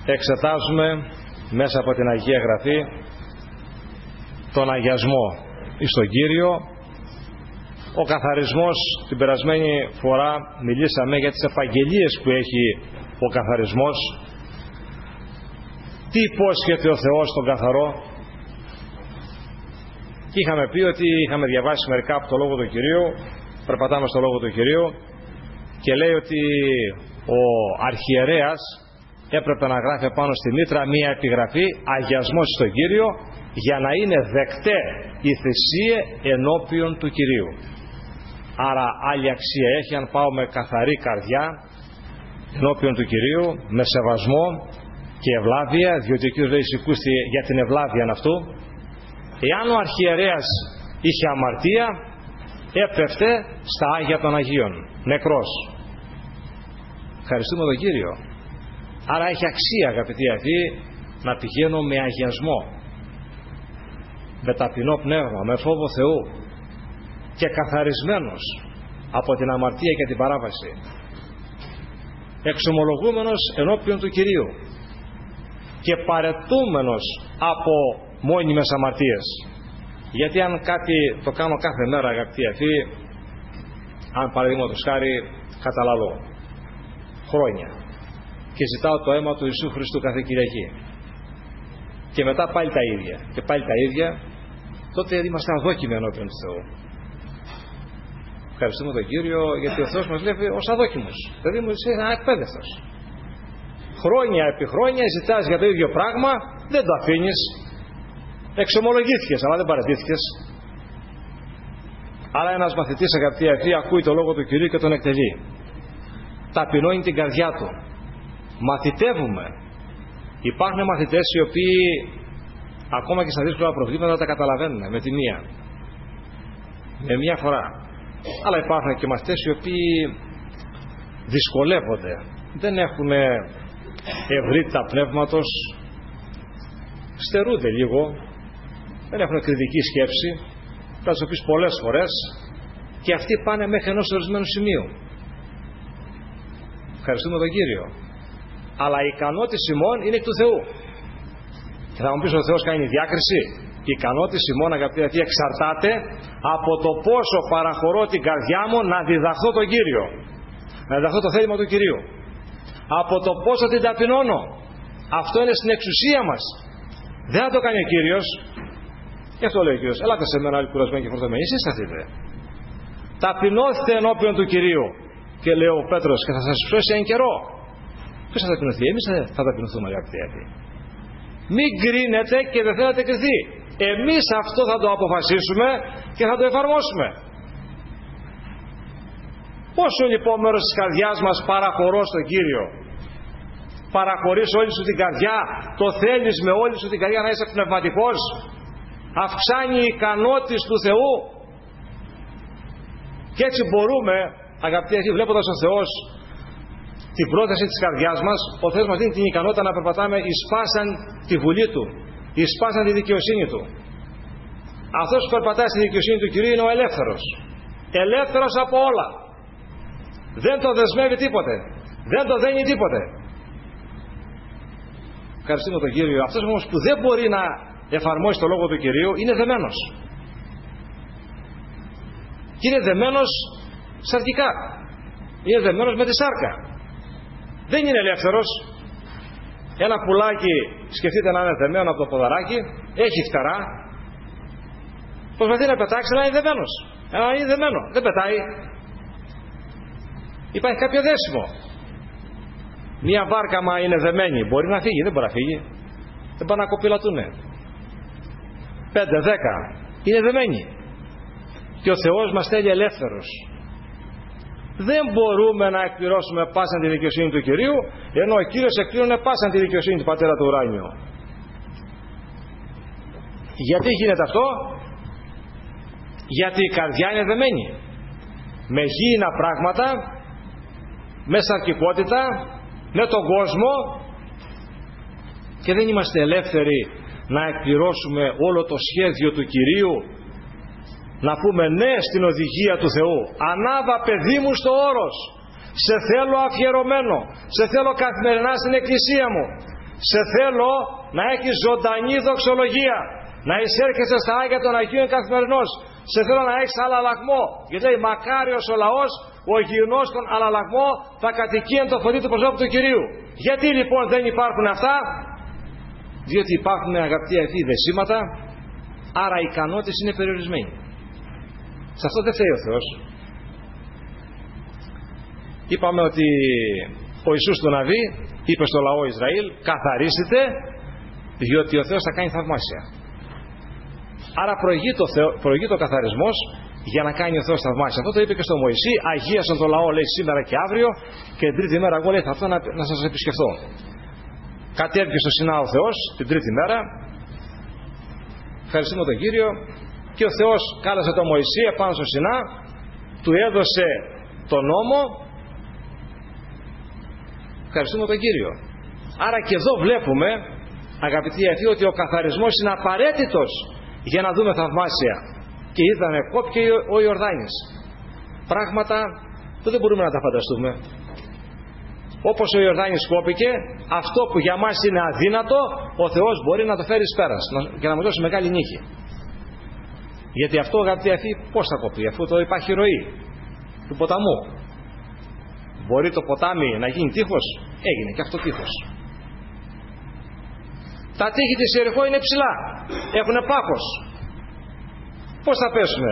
εξετάζουμε μέσα από την Αγία Γραφή τον αγιασμό εις τον Κύριο. Ο καθαρισμός, την περασμένη φορά μιλήσαμε για τις επαγγελίες που έχει ο καθαρισμός. Τι υπόσχεται ο Θεός στον καθαρό. Και είχαμε πει ότι είχαμε διαβάσει μερικά από το Λόγο του Κυρίου, περπατάμε στο Λόγο του Κυρίου, και λέει ότι ο αρχιερέας έπρεπε να γράφει πάνω στη μήτρα μία επιγραφή αγιασμός στον Κύριο, για να είναι δεκτέ η θυσία ενώπιον του Κυρίου. Άρα άλλη αξία έχει αν πάω με καθαρή καρδιά ενώπιον του Κυρίου, με σεβασμό και ευλάβεια, διότι ο Κύριος λέει σηκούστη για την ευλάβεια αυτού. Εάν ο αρχιερέας είχε αμαρτία, έπεφτε στα Άγια των Αγίων, νεκρός. Ευχαριστούμε τον Κύριο. Άρα έχει αξία, αγαπητοί αυτοί, να πηγαίνω με αγιασμό, με ταπεινό πνεύμα, με φόβο Θεού και καθαρισμένος από την αμαρτία και την παράβαση, εξομολογούμενος ενώπιον του Κυρίου και παρετούμενος από μόνιμες αμαρτίες. Γιατί αν κάτι το κάνω κάθε μέρα, αγαπητοί αυτοί, αν παραδείγματος χάρη καταλαλώ χρόνια και ζητάω το αίμα του Ιησού Χριστού κάθε Κυριακή και μετά πάλι τα ίδια και πάλι τα ίδια, τότε είμαστε αδόκιμοι ενώπιον του Θεού. Ευχαριστούμε τον Κύριο, γιατί ο Θεός μας βλέπει ως αδόκιμους. Δηλαδή μου είσαι ανεκπαίδευτος. Χρόνια επί χρόνια ζητάς για το ίδιο πράγμα, δεν το αφήνεις. Εξομολογήθηκες, αλλά δεν παραιτήθηκες. Αλλά ένας μαθητής, αγαπητοί αυτοί, ακούει το Λόγο του Κυρίου και τον εκτελεί. Ταπεινώνει την καρδιά του. Μαθητεύουμε. Υπάρχουν μαθητές οι οποίοι ακόμα και στα δύσκολα προβλήματα τα καταλαβαίνουν με τη μία. Με μία φορά. Αλλά υπάρχουν και μαθητές οι οποίοι δυσκολεύονται. Δεν έχουν ευρύτητα πνεύματος. Στερούνται λίγο. Δεν έχουν κριτική σκέψη. Θα τους το πεις πολλές φορές. Και αυτοί πάνε μέχρι ενός ορισμένου σημείου. Ευχαριστούμε τον Κύριο. Αλλά η ικανότης ημών είναι εκ του Θεού. Και θα μου πεις ο Θεός κάνει διάκριση. Η ικανότης ημών, αγαπητοί, εξαρτάται από το πόσο παραχωρώ την καρδιά μου να διδαχθώ τον Κύριο. Να διδαχθώ το θέλημα του Κυρίου. Από το πόσο την ταπεινώνω. Αυτό είναι στην εξουσία μας. Δεν θα το κάνει ο Κύριος. Γι' αυτό λέει ο Κύριος, ελάτε σε μένα όλοι κουρασμένοι και φορτωμένοι. Εσείς θα δείτε. Ταπεινώστε ενώπιον του Κυρίου. Και λέει ο Πέτρος, και θα σας σώσει εν καιρό. Ποιος θα ταπεινωθεί? Εμείς θα ταπεινωθούμε, αγαπητοί. Μην κρίνετε και δεν θέλετε κρυθεί. Εμείς αυτό θα το αποφασίσουμε και θα το εφαρμόσουμε. Πόσο λοιπόν μέρος της καρδιάς μας παραχωρώ στον Κύριο? Παραχωρείς όλη σου την καρδιά? Το θέλεις με όλη σου την καρδιά να είσαι πνευματικός? Αυξάνει η ικανότης του Θεού. Και έτσι μπορούμε, αγαπητοί, βλέποντας ο Θεός την πρόθεση της καρδιάς μας, ο Θεός μας δίνει την ικανότητα να περπατάμε εις πάσαν τη βουλή Του, εις πάσαν τη δικαιοσύνη Του. Αυτός που περπατάει στη δικαιοσύνη του Κυρίου είναι ο ελεύθερος. Ελεύθερος από όλα. Δεν το δεσμεύει τίποτε. Δεν το δένει τίποτε. Ευχαριστούμε τον Κύριο. Αυτός όμως που δεν μπορεί να εφαρμόσει το Λόγο του Κυρίου είναι δεμένος. Και είναι δεμένος σαρκικά. Είναι δεμένος με τη σάρκα. Δεν είναι ελεύθερος. Ένα πουλάκι, σκεφτείτε να είναι δεμένο από το ποδαράκι, έχει φτερά, προσπαθεί να πετάξει, αλλά είναι δεμένος. Είναι δεμένο, δεν πετάει. Υπάρχει κάποιο δέσιμο. Μία βάρκα, μα είναι δεμένη, μπορεί να φύγει? Δεν μπορεί να φύγει. Δεν πάνε να κοπηλατούνε. 5, 10 είναι δεμένοι. Και ο Θεός μας θέλει ελεύθερος. Δεν μπορούμε να εκπληρώσουμε πάσαν τη δικαιοσύνη του Κυρίου, ενώ ο Κύριος εκπλήρωνε πάσαν τη δικαιοσύνη του Πατέρα του Ουράνιου. Γιατί γίνεται αυτό? Γιατί η καρδιά είναι δεμένη με γήινα πράγματα, με σαρκικότητα, με τον κόσμο, και δεν είμαστε ελεύθεροι να εκπληρώσουμε όλο το σχέδιο του Κυρίου, να πούμε ναι στην οδηγία του Θεού. Ανάβα, παιδί μου, στο όρος. Σε θέλω αφιερωμένο. Σε θέλω καθημερινά στην εκκλησία μου. Σε θέλω να έχεις ζωντανή δοξολογία, να εισέρχεσαι στα Άγια των Αγίων καθημερινώς. Σε θέλω να έχεις αλλαλαγμό. Γιατί λέει μακάριος ο λαός, ο γυρνός τον αλλαλαγμό θα κατοικεί εν το φωτί του προσώπου του Κυρίου. Γιατί λοιπόν δεν υπάρχουν αυτά? Διότι υπάρχουν, αγαπητοί αυτοί, δεσίματα, άρα οι ικανότητες είναι περιορισμένοι. Σε αυτό δεν φταίει ο Θεός. Είπαμε ότι ο Ιησούς του Ναβί είπε στο λαό Ισραήλ, καθαρίσετε, διότι ο Θεός θα κάνει θαυμάσια. Άρα προηγεί το καθαρισμός για να κάνει ο Θεός θαυμάσια. Αυτό το είπε και στο Μωυσή, αγίασαν το λαό, λέει, σήμερα και αύριο, και την τρίτη μέρα εγώ, λέει, θα έρθω να σας επισκεφθώ. Κατέβηκε στο Σινά ο Θεός την τρίτη μέρα, ευχαριστούμε τον Κύριο, και ο Θεός κάλεσε τον Μωυσή επάνω στο Σινά, του έδωσε τον νόμο. Ευχαριστούμε τον Κύριο. Άρα και εδώ βλέπουμε, αγαπητοί αυτοί, ότι ο καθαρισμός είναι απαραίτητος για να δούμε θαυμάσια. Και είδαμε κόπηκε ο Ιορδάνης. Πράγματα που δεν μπορούμε να τα φανταστούμε. Όπως ο Ιορδάνης κόπηκε, αυτό που για μας είναι αδύνατο, ο Θεός μπορεί να το φέρει εις πέρας και να μας δώσει μεγάλη νίκη. Γιατί αυτό, αγαπητοί αυτοί, πώς θα κοπεί, αφού το υπάρχει ροή του ποταμού? Μπορεί το ποτάμι να γίνει τείχος? Έγινε και αυτό τείχος. Τα τείχη της Ιεριχώ είναι ψηλά, έχουν πάχος. Πώς θα πέσουμε?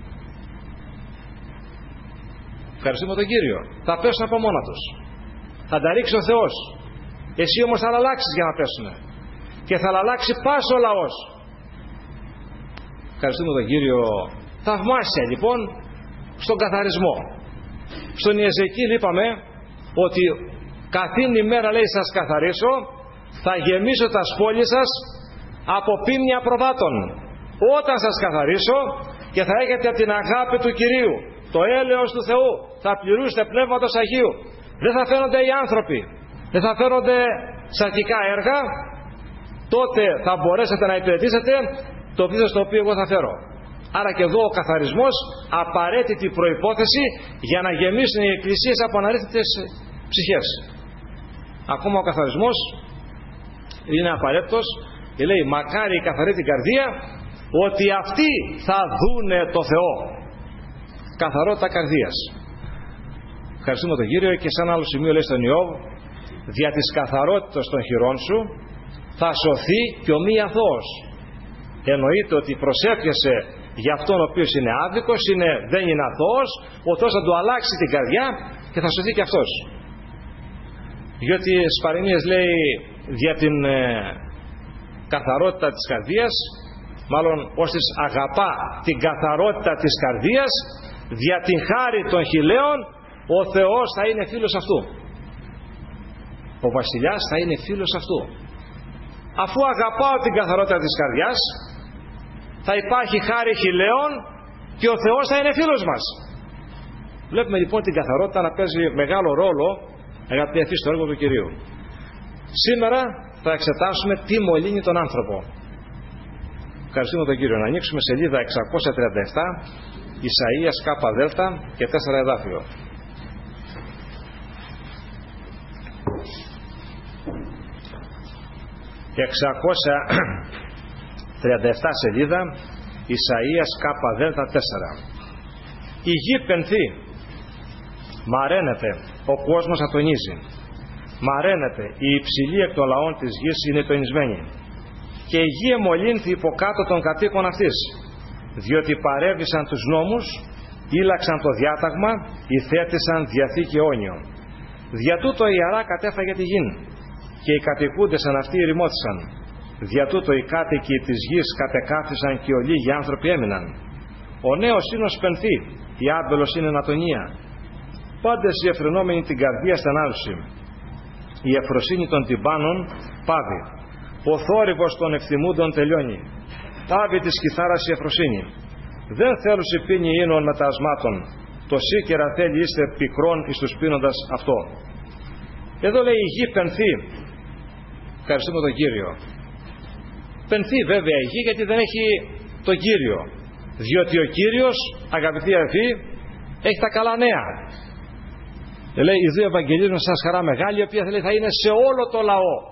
Ευχαριστούμε τον Κύριο. Θα πέσουν από μόνα τους. Θα τα ρίξει ο Θεός. Εσύ όμως θα αλλάξεις για να πέσουν. Και θα αλλάξει πάσο ο λαός. Ευχαριστούμε τον Κύριο. Θαυμάσια λοιπόν στον καθαρισμό. Στον Ιεζεκίηλ είπαμε ότι καθήν ημέρα, λέει, σας καθαρίσω, θα γεμίσω τα σπόλια σας από πίμνια προβάτων. Όταν σας καθαρίσω και θα έχετε από την αγάπη του Κυρίου, το έλεος του Θεού, θα πληρούσετε πνεύματος Αγίου. Δεν θα φαίνονται οι άνθρωποι, δεν θα φαίνονται σαρκικά έργα, τότε θα μπορέσετε να υπηρετήσετε το πλήθος το οποίο εγώ θα φέρω. Άρα και εδώ ο καθαρισμός, απαραίτητη προϋπόθεση για να γεμίσουν οι εκκλησίες από αναρρύθμιτες ψυχές. Ακόμα ο καθαρισμός είναι απαραίτητος και λέει μακάρι η καθαρή την καρδία, ότι αυτοί θα δούνε το Θεό. Καθαρότητα καρδίας. Ευχαριστούμε τον Κύριο. Και σε ένα άλλο σημείο λέει στον Ιώβ, δια της καθαρότητας των χειρών σου θα σωθεί και ο μη αθώος. Εννοείται ότι προσεύχεσαι για αυτόν ο οποίος είναι άδικος, δεν είναι αθώος, ο Θεός θα του αλλάξει την καρδιά και θα σωθεί και αυτός. Διότι στις παροιμίες λέει δια την καθαρότητα της καρδίας, μάλλον όσοι αγαπά την καθαρότητα της καρδίας, δια την χάρη των χιλέων, ο Θεός θα είναι φίλος αυτού. Ο βασιλιάς θα είναι φίλος αυτού. Αφού αγαπάω την καθαρότητα της καρδιάς, θα υπάρχει χάρη χιλέων και ο Θεός θα είναι φίλος μας. Βλέπουμε λοιπόν την καθαρότητα να παίζει μεγάλο ρόλο, αγαπητοί, στο έργο του Κυρίου. Σήμερα θα εξετάσουμε τι μολύνει τον άνθρωπο. Ευχαριστούμε τον Κύριο. Να ανοίξουμε σελίδα 637, Ισαΐας ΚΔ και 4 εδάφιο. 637 σελίδα, Ισαΐας ΚΔ 4. Η γη πενθεί, μαραίνεται, ο κόσμος ατονίζει. Μαραίνεται, η υψηλή εκ των λαών της γης είναι τονισμένη. Και η γη εμολύνθη υποκάτω των κατοίκων αυτής, διότι παρέβησαν τους νόμους, ήλαξαν το διάταγμα, υθέτησαν διαθήκη αιώνιο. Δια τούτο η Αρά κατέφαγε τη γην, και οι κατοικούντες αν αυτοί ερημώθησαν. Δια τούτο οι κάτοικοι της γης κατεκάθισαν και οι λίγοι άνθρωποι έμειναν. Ο νέος είναι σπενθή, η άμπελος είναι ανατονία. Πάντες οι εφρενόμενοι την καρδία στενάλωση. Η ευφροσύνη των τυμπάνων πάβει. Ο θόρυβος των ευθυμούντων τελειώνει. Πάβει της κιθάρας η ευφροσύνη. Δεν θέλουν πίνει ίνων με τα ασμάτων. Το σίκερα θέλει είστε πικρόν εις τους πίνοντας αυτό. Εδώ λέει η γη πενθεί. Ευχαριστούμε τον Κύριο. Πενθεί βέβαια η γη γιατί δεν έχει τον Κύριο. Διότι ο Κύριος, αγαπητοί αδελφοί, έχει τα καλά νέα. Λέει οι δύο Ευαγγελίζουν σας χαρά μεγάλη, η οποία θα είναι σε όλο το λαό.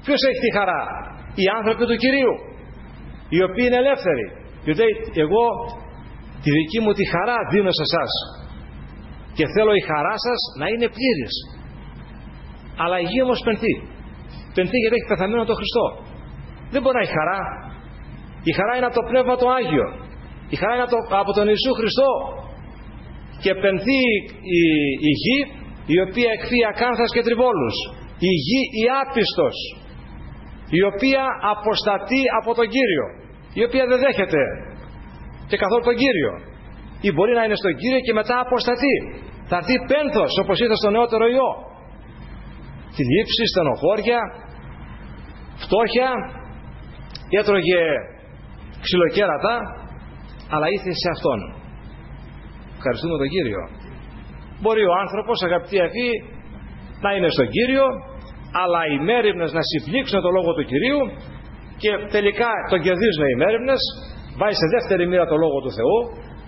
Ποιος έχει τη χαρά? Οι άνθρωποι του Κυρίου, οι οποίοι είναι ελεύθεροι. Και λέει, εγώ τη δική μου τη χαρά δίνω σε εσάς και θέλω η χαρά σας να είναι πλήρης. Αλλά η γη όμως πενθεί. Πενθεί γιατί έχει πεθαμένο τον Χριστό. Δεν μπορεί να έχει χαρά. Η χαρά είναι από το Πνεύμα το Άγιο. Η χαρά είναι από τον Ιησού Χριστό. Και πενθεί η γη, η οποία εκφύει ακάνθας και τριβόλους. Η γη η άπιστος, η οποία αποστατεί από τον Κύριο, η οποία δεν δέχεται και καθόλου τον Κύριο, ή μπορεί να είναι στον Κύριο και μετά αποστατεί. Θα έρθει πένθος, όπως ήρθε στο νεότερο Υιό. Θλίψη, στενοχώρια, φτώχεια, έτρωγε ξυλοκέρατα, αλλά ήρθε σε Αυτόν. Ευχαριστούμε τον Κύριο. Μπορεί ο άνθρωπος, αγαπητοί αυτοί, να είναι στον Κύριο, αλλά οι μέριμνες να συμπλήξουν το λόγο του Κυρίου και τελικά τον κερδίζουν οι μέριμνες, βάζει σε δεύτερη μοίρα το λόγο του Θεού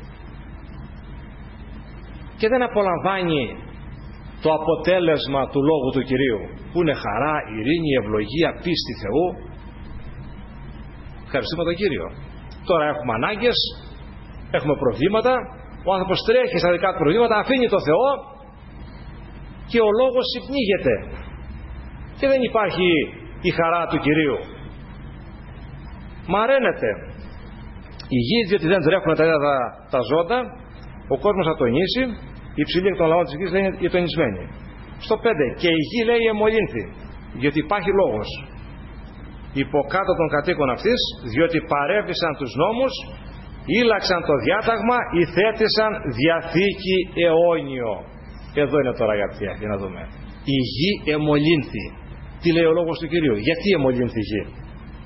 και δεν απολαμβάνει το αποτέλεσμα του λόγου του Κυρίου, που είναι χαρά, ειρήνη, ευλογία, πίστη Θεού. Ευχαριστούμε τον Κύριο. Τώρα έχουμε ανάγκες, έχουμε προβλήματα, ο άνθρωπος τρέχει στα δικά του προβλήματα, αφήνει το Θεό και ο λόγος συμπνίγεται και δεν υπάρχει η χαρά του Κυρίου. Μαραίνεται η γη, διότι δεν τρέχουν τα ζώντα, ο κόσμος ατονίσει, οι ψηλοί εκ των λαών της γης λένε ατονισμένοι. Στο 5, και η γη λέει εμολύνθη, διότι υπάρχει λόγος υποκάτω των κατοίκων αυτής, διότι παρέβησαν τους νόμους, ήλαξαν το διάταγμα, υθέτησαν διαθήκη αιώνιο. Εδώ είναι τώρα, αγαπητοί, για να δούμε. Η γη εμολύνθη. Τι λέει ο λόγος του Κυρίου? Γιατί εμολύνθη η γη?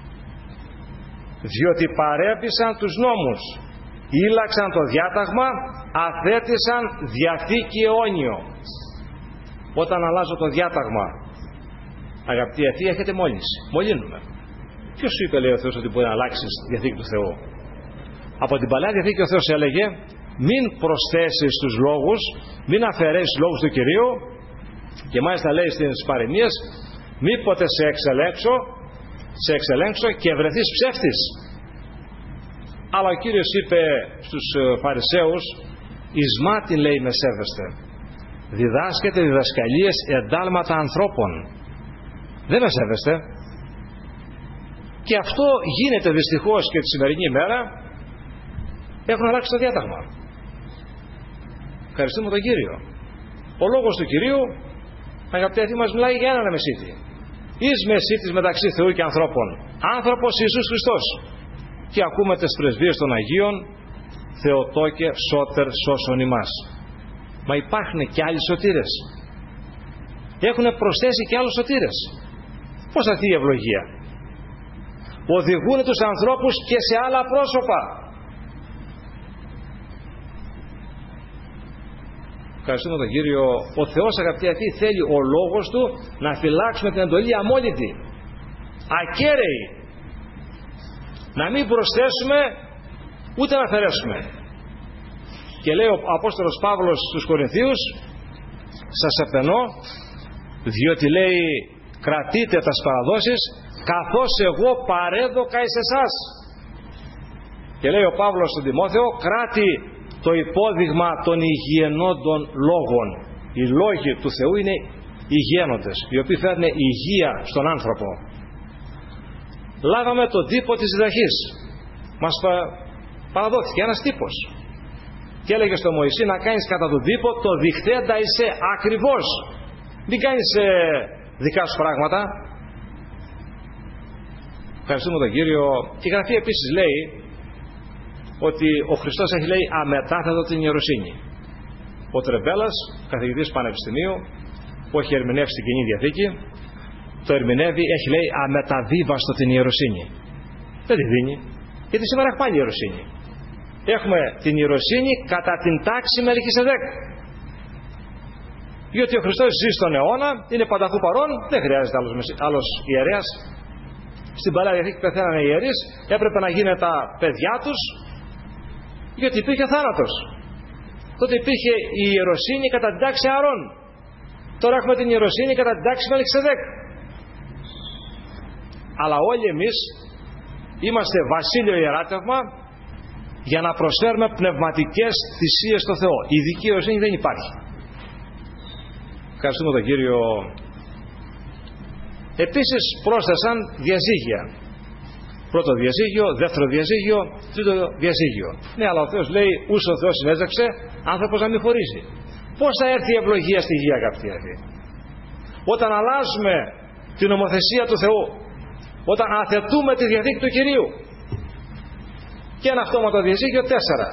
Διότι παρέβησαν τους νόμους, ήλαξαν το διάταγμα, αθέτησαν διαθήκη αιώνιο. Όταν αλλάζω το διάταγμα, αγαπητοί αυτοί, έχετε μόλυνση. Μολύνουμε. Ποιος σου είπε, λέει ο Θεός, ότι μπορεί να αλλάξεις τη διαθήκη του Θεού? Από την Παλαιά Διαθήκη ο Θεός έλεγε, μην προσθέσεις τους λόγους, μην αφαιρέσεις τους λόγους του Κυρίου, και μάλιστα λέει στις παροιμίες, μήποτε σε εξελέξω και βρεθείς ψεύτης. Αλλά ο Κύριος είπε στους Φαρισαίους, εις μάτιν, λέει, με σέβεστε, διδάσκετε διδασκαλίες εντάλματα ανθρώπων, δεν με σέβεστε. Και αυτό γίνεται δυστυχώς και τη σημερινή ημέρα. Έχουν αλλάξει το διάταγμα. Ευχαριστούμε τον Κύριο. Ο λόγος του Κυρίου, αγαπητοί αυτοί, μας μιλάει για έναν μεσίτη. Εις μεσίτης μεταξύ Θεού και ανθρώπων, άνθρωπος Ιησούς Χριστός. Και ακούμε τις πρεσβείες των Αγίων, Θεοτόκε σώτερ σώσον ημάς. Μα υπάρχουν και άλλοι σωτήρες. Έχουν προσθέσει και άλλους σωτήρες. Πώς αυτή η ευλογία? Οδηγούν τους ανθρώπους και σε άλλα πρόσωπα. Ευχαριστούμε τον Κύριο. Ο Θεός, αγαπητοί αυτοί, θέλει ο λόγος Του να φυλάξουμε την εντολή αμόλυντη, ακέραιη. Να μην προσθέσουμε ούτε να αφαιρέσουμε. Και λέει ο Απόστολος Παύλος στους Κορινθίους, σας επενώ, διότι λέει κρατείτε τας παραδόσεις, καθώς εγώ παρέδωκα εις εσάς. Και λέει ο Παύλος στον Τιμόθεο, κράτη το υπόδειγμα των υγιενόντων λόγων. Οι λόγοι του Θεού είναι υγιένοντες, οι οποίοι φέρνουν υγεία στον άνθρωπο. Λάβαμε τον τύπο της διδαχής. Μας παραδόθηκε ένας τύπος. Και έλεγε στο Μωυσή να κάνεις κατά τον τύπο το διχθέντα είσαι ακριβώς. Μην κάνεις δικά σου πράγματα. Ευχαριστούμε τον Κύριο. Η Γραφή επίσης λέει ότι ο Χριστός έχει, λέει, αμετάθετο την ιεροσύνη. Ο Τρεμπέλας, καθηγητής πανεπιστημίου, που έχει ερμηνεύσει την Καινή Διαθήκη, το ερμηνεύει, έχει, λέει, αμεταβίβαστο την ιεροσύνη. Δεν τη δίνει, γιατί σήμερα έχουμε πάλι ιεροσύνη. Έχουμε την ιεροσύνη κατά την τάξη Μελχισεδέκ. Διότι ο Χριστός ζει στον αιώνα, είναι πανταχού παρόν, δεν χρειάζεται άλλος ιερέας. Στην Παλαιά Διαθήκη πεθαίνανε οι ιερείς, έπρεπε να γίνουν τα παιδιά τους, γιατί υπήρχε θάνατος. Τότε υπήρχε η ιεροσύνη κατά την τάξη Ααρών. Τώρα έχουμε την ιεροσύνη κατά την τάξη Μελχισεδέκ. αλλά όλοι εμείς είμαστε βασίλειο ιεράτευμα για να προσφέρουμε πνευματικές θυσίες στο Θεό. Η δικαιοσύνη δεν υπάρχει. Ευχαριστούμε τον Κύριο. Επίσης πρόσθεσαν διαζύγια. Πρώτο διαζύγιο, δεύτερο διαζύγιο, τρίτο διαζύγιο. Ναι, αλλά ο Θεός λέει, ούς ο Θεός συνέζεξε άνθρωπος να μην χωρίζει. Πώς θα έρθει η ευλογία στη γη, αγαπητοί αδελφοί? Όταν αλλάζουμε την νομοθεσία του Θεού, όταν αθετούμε τη διαθήκη του Κυρίου. Και ένα αυτόματο διαζύγιο, 4.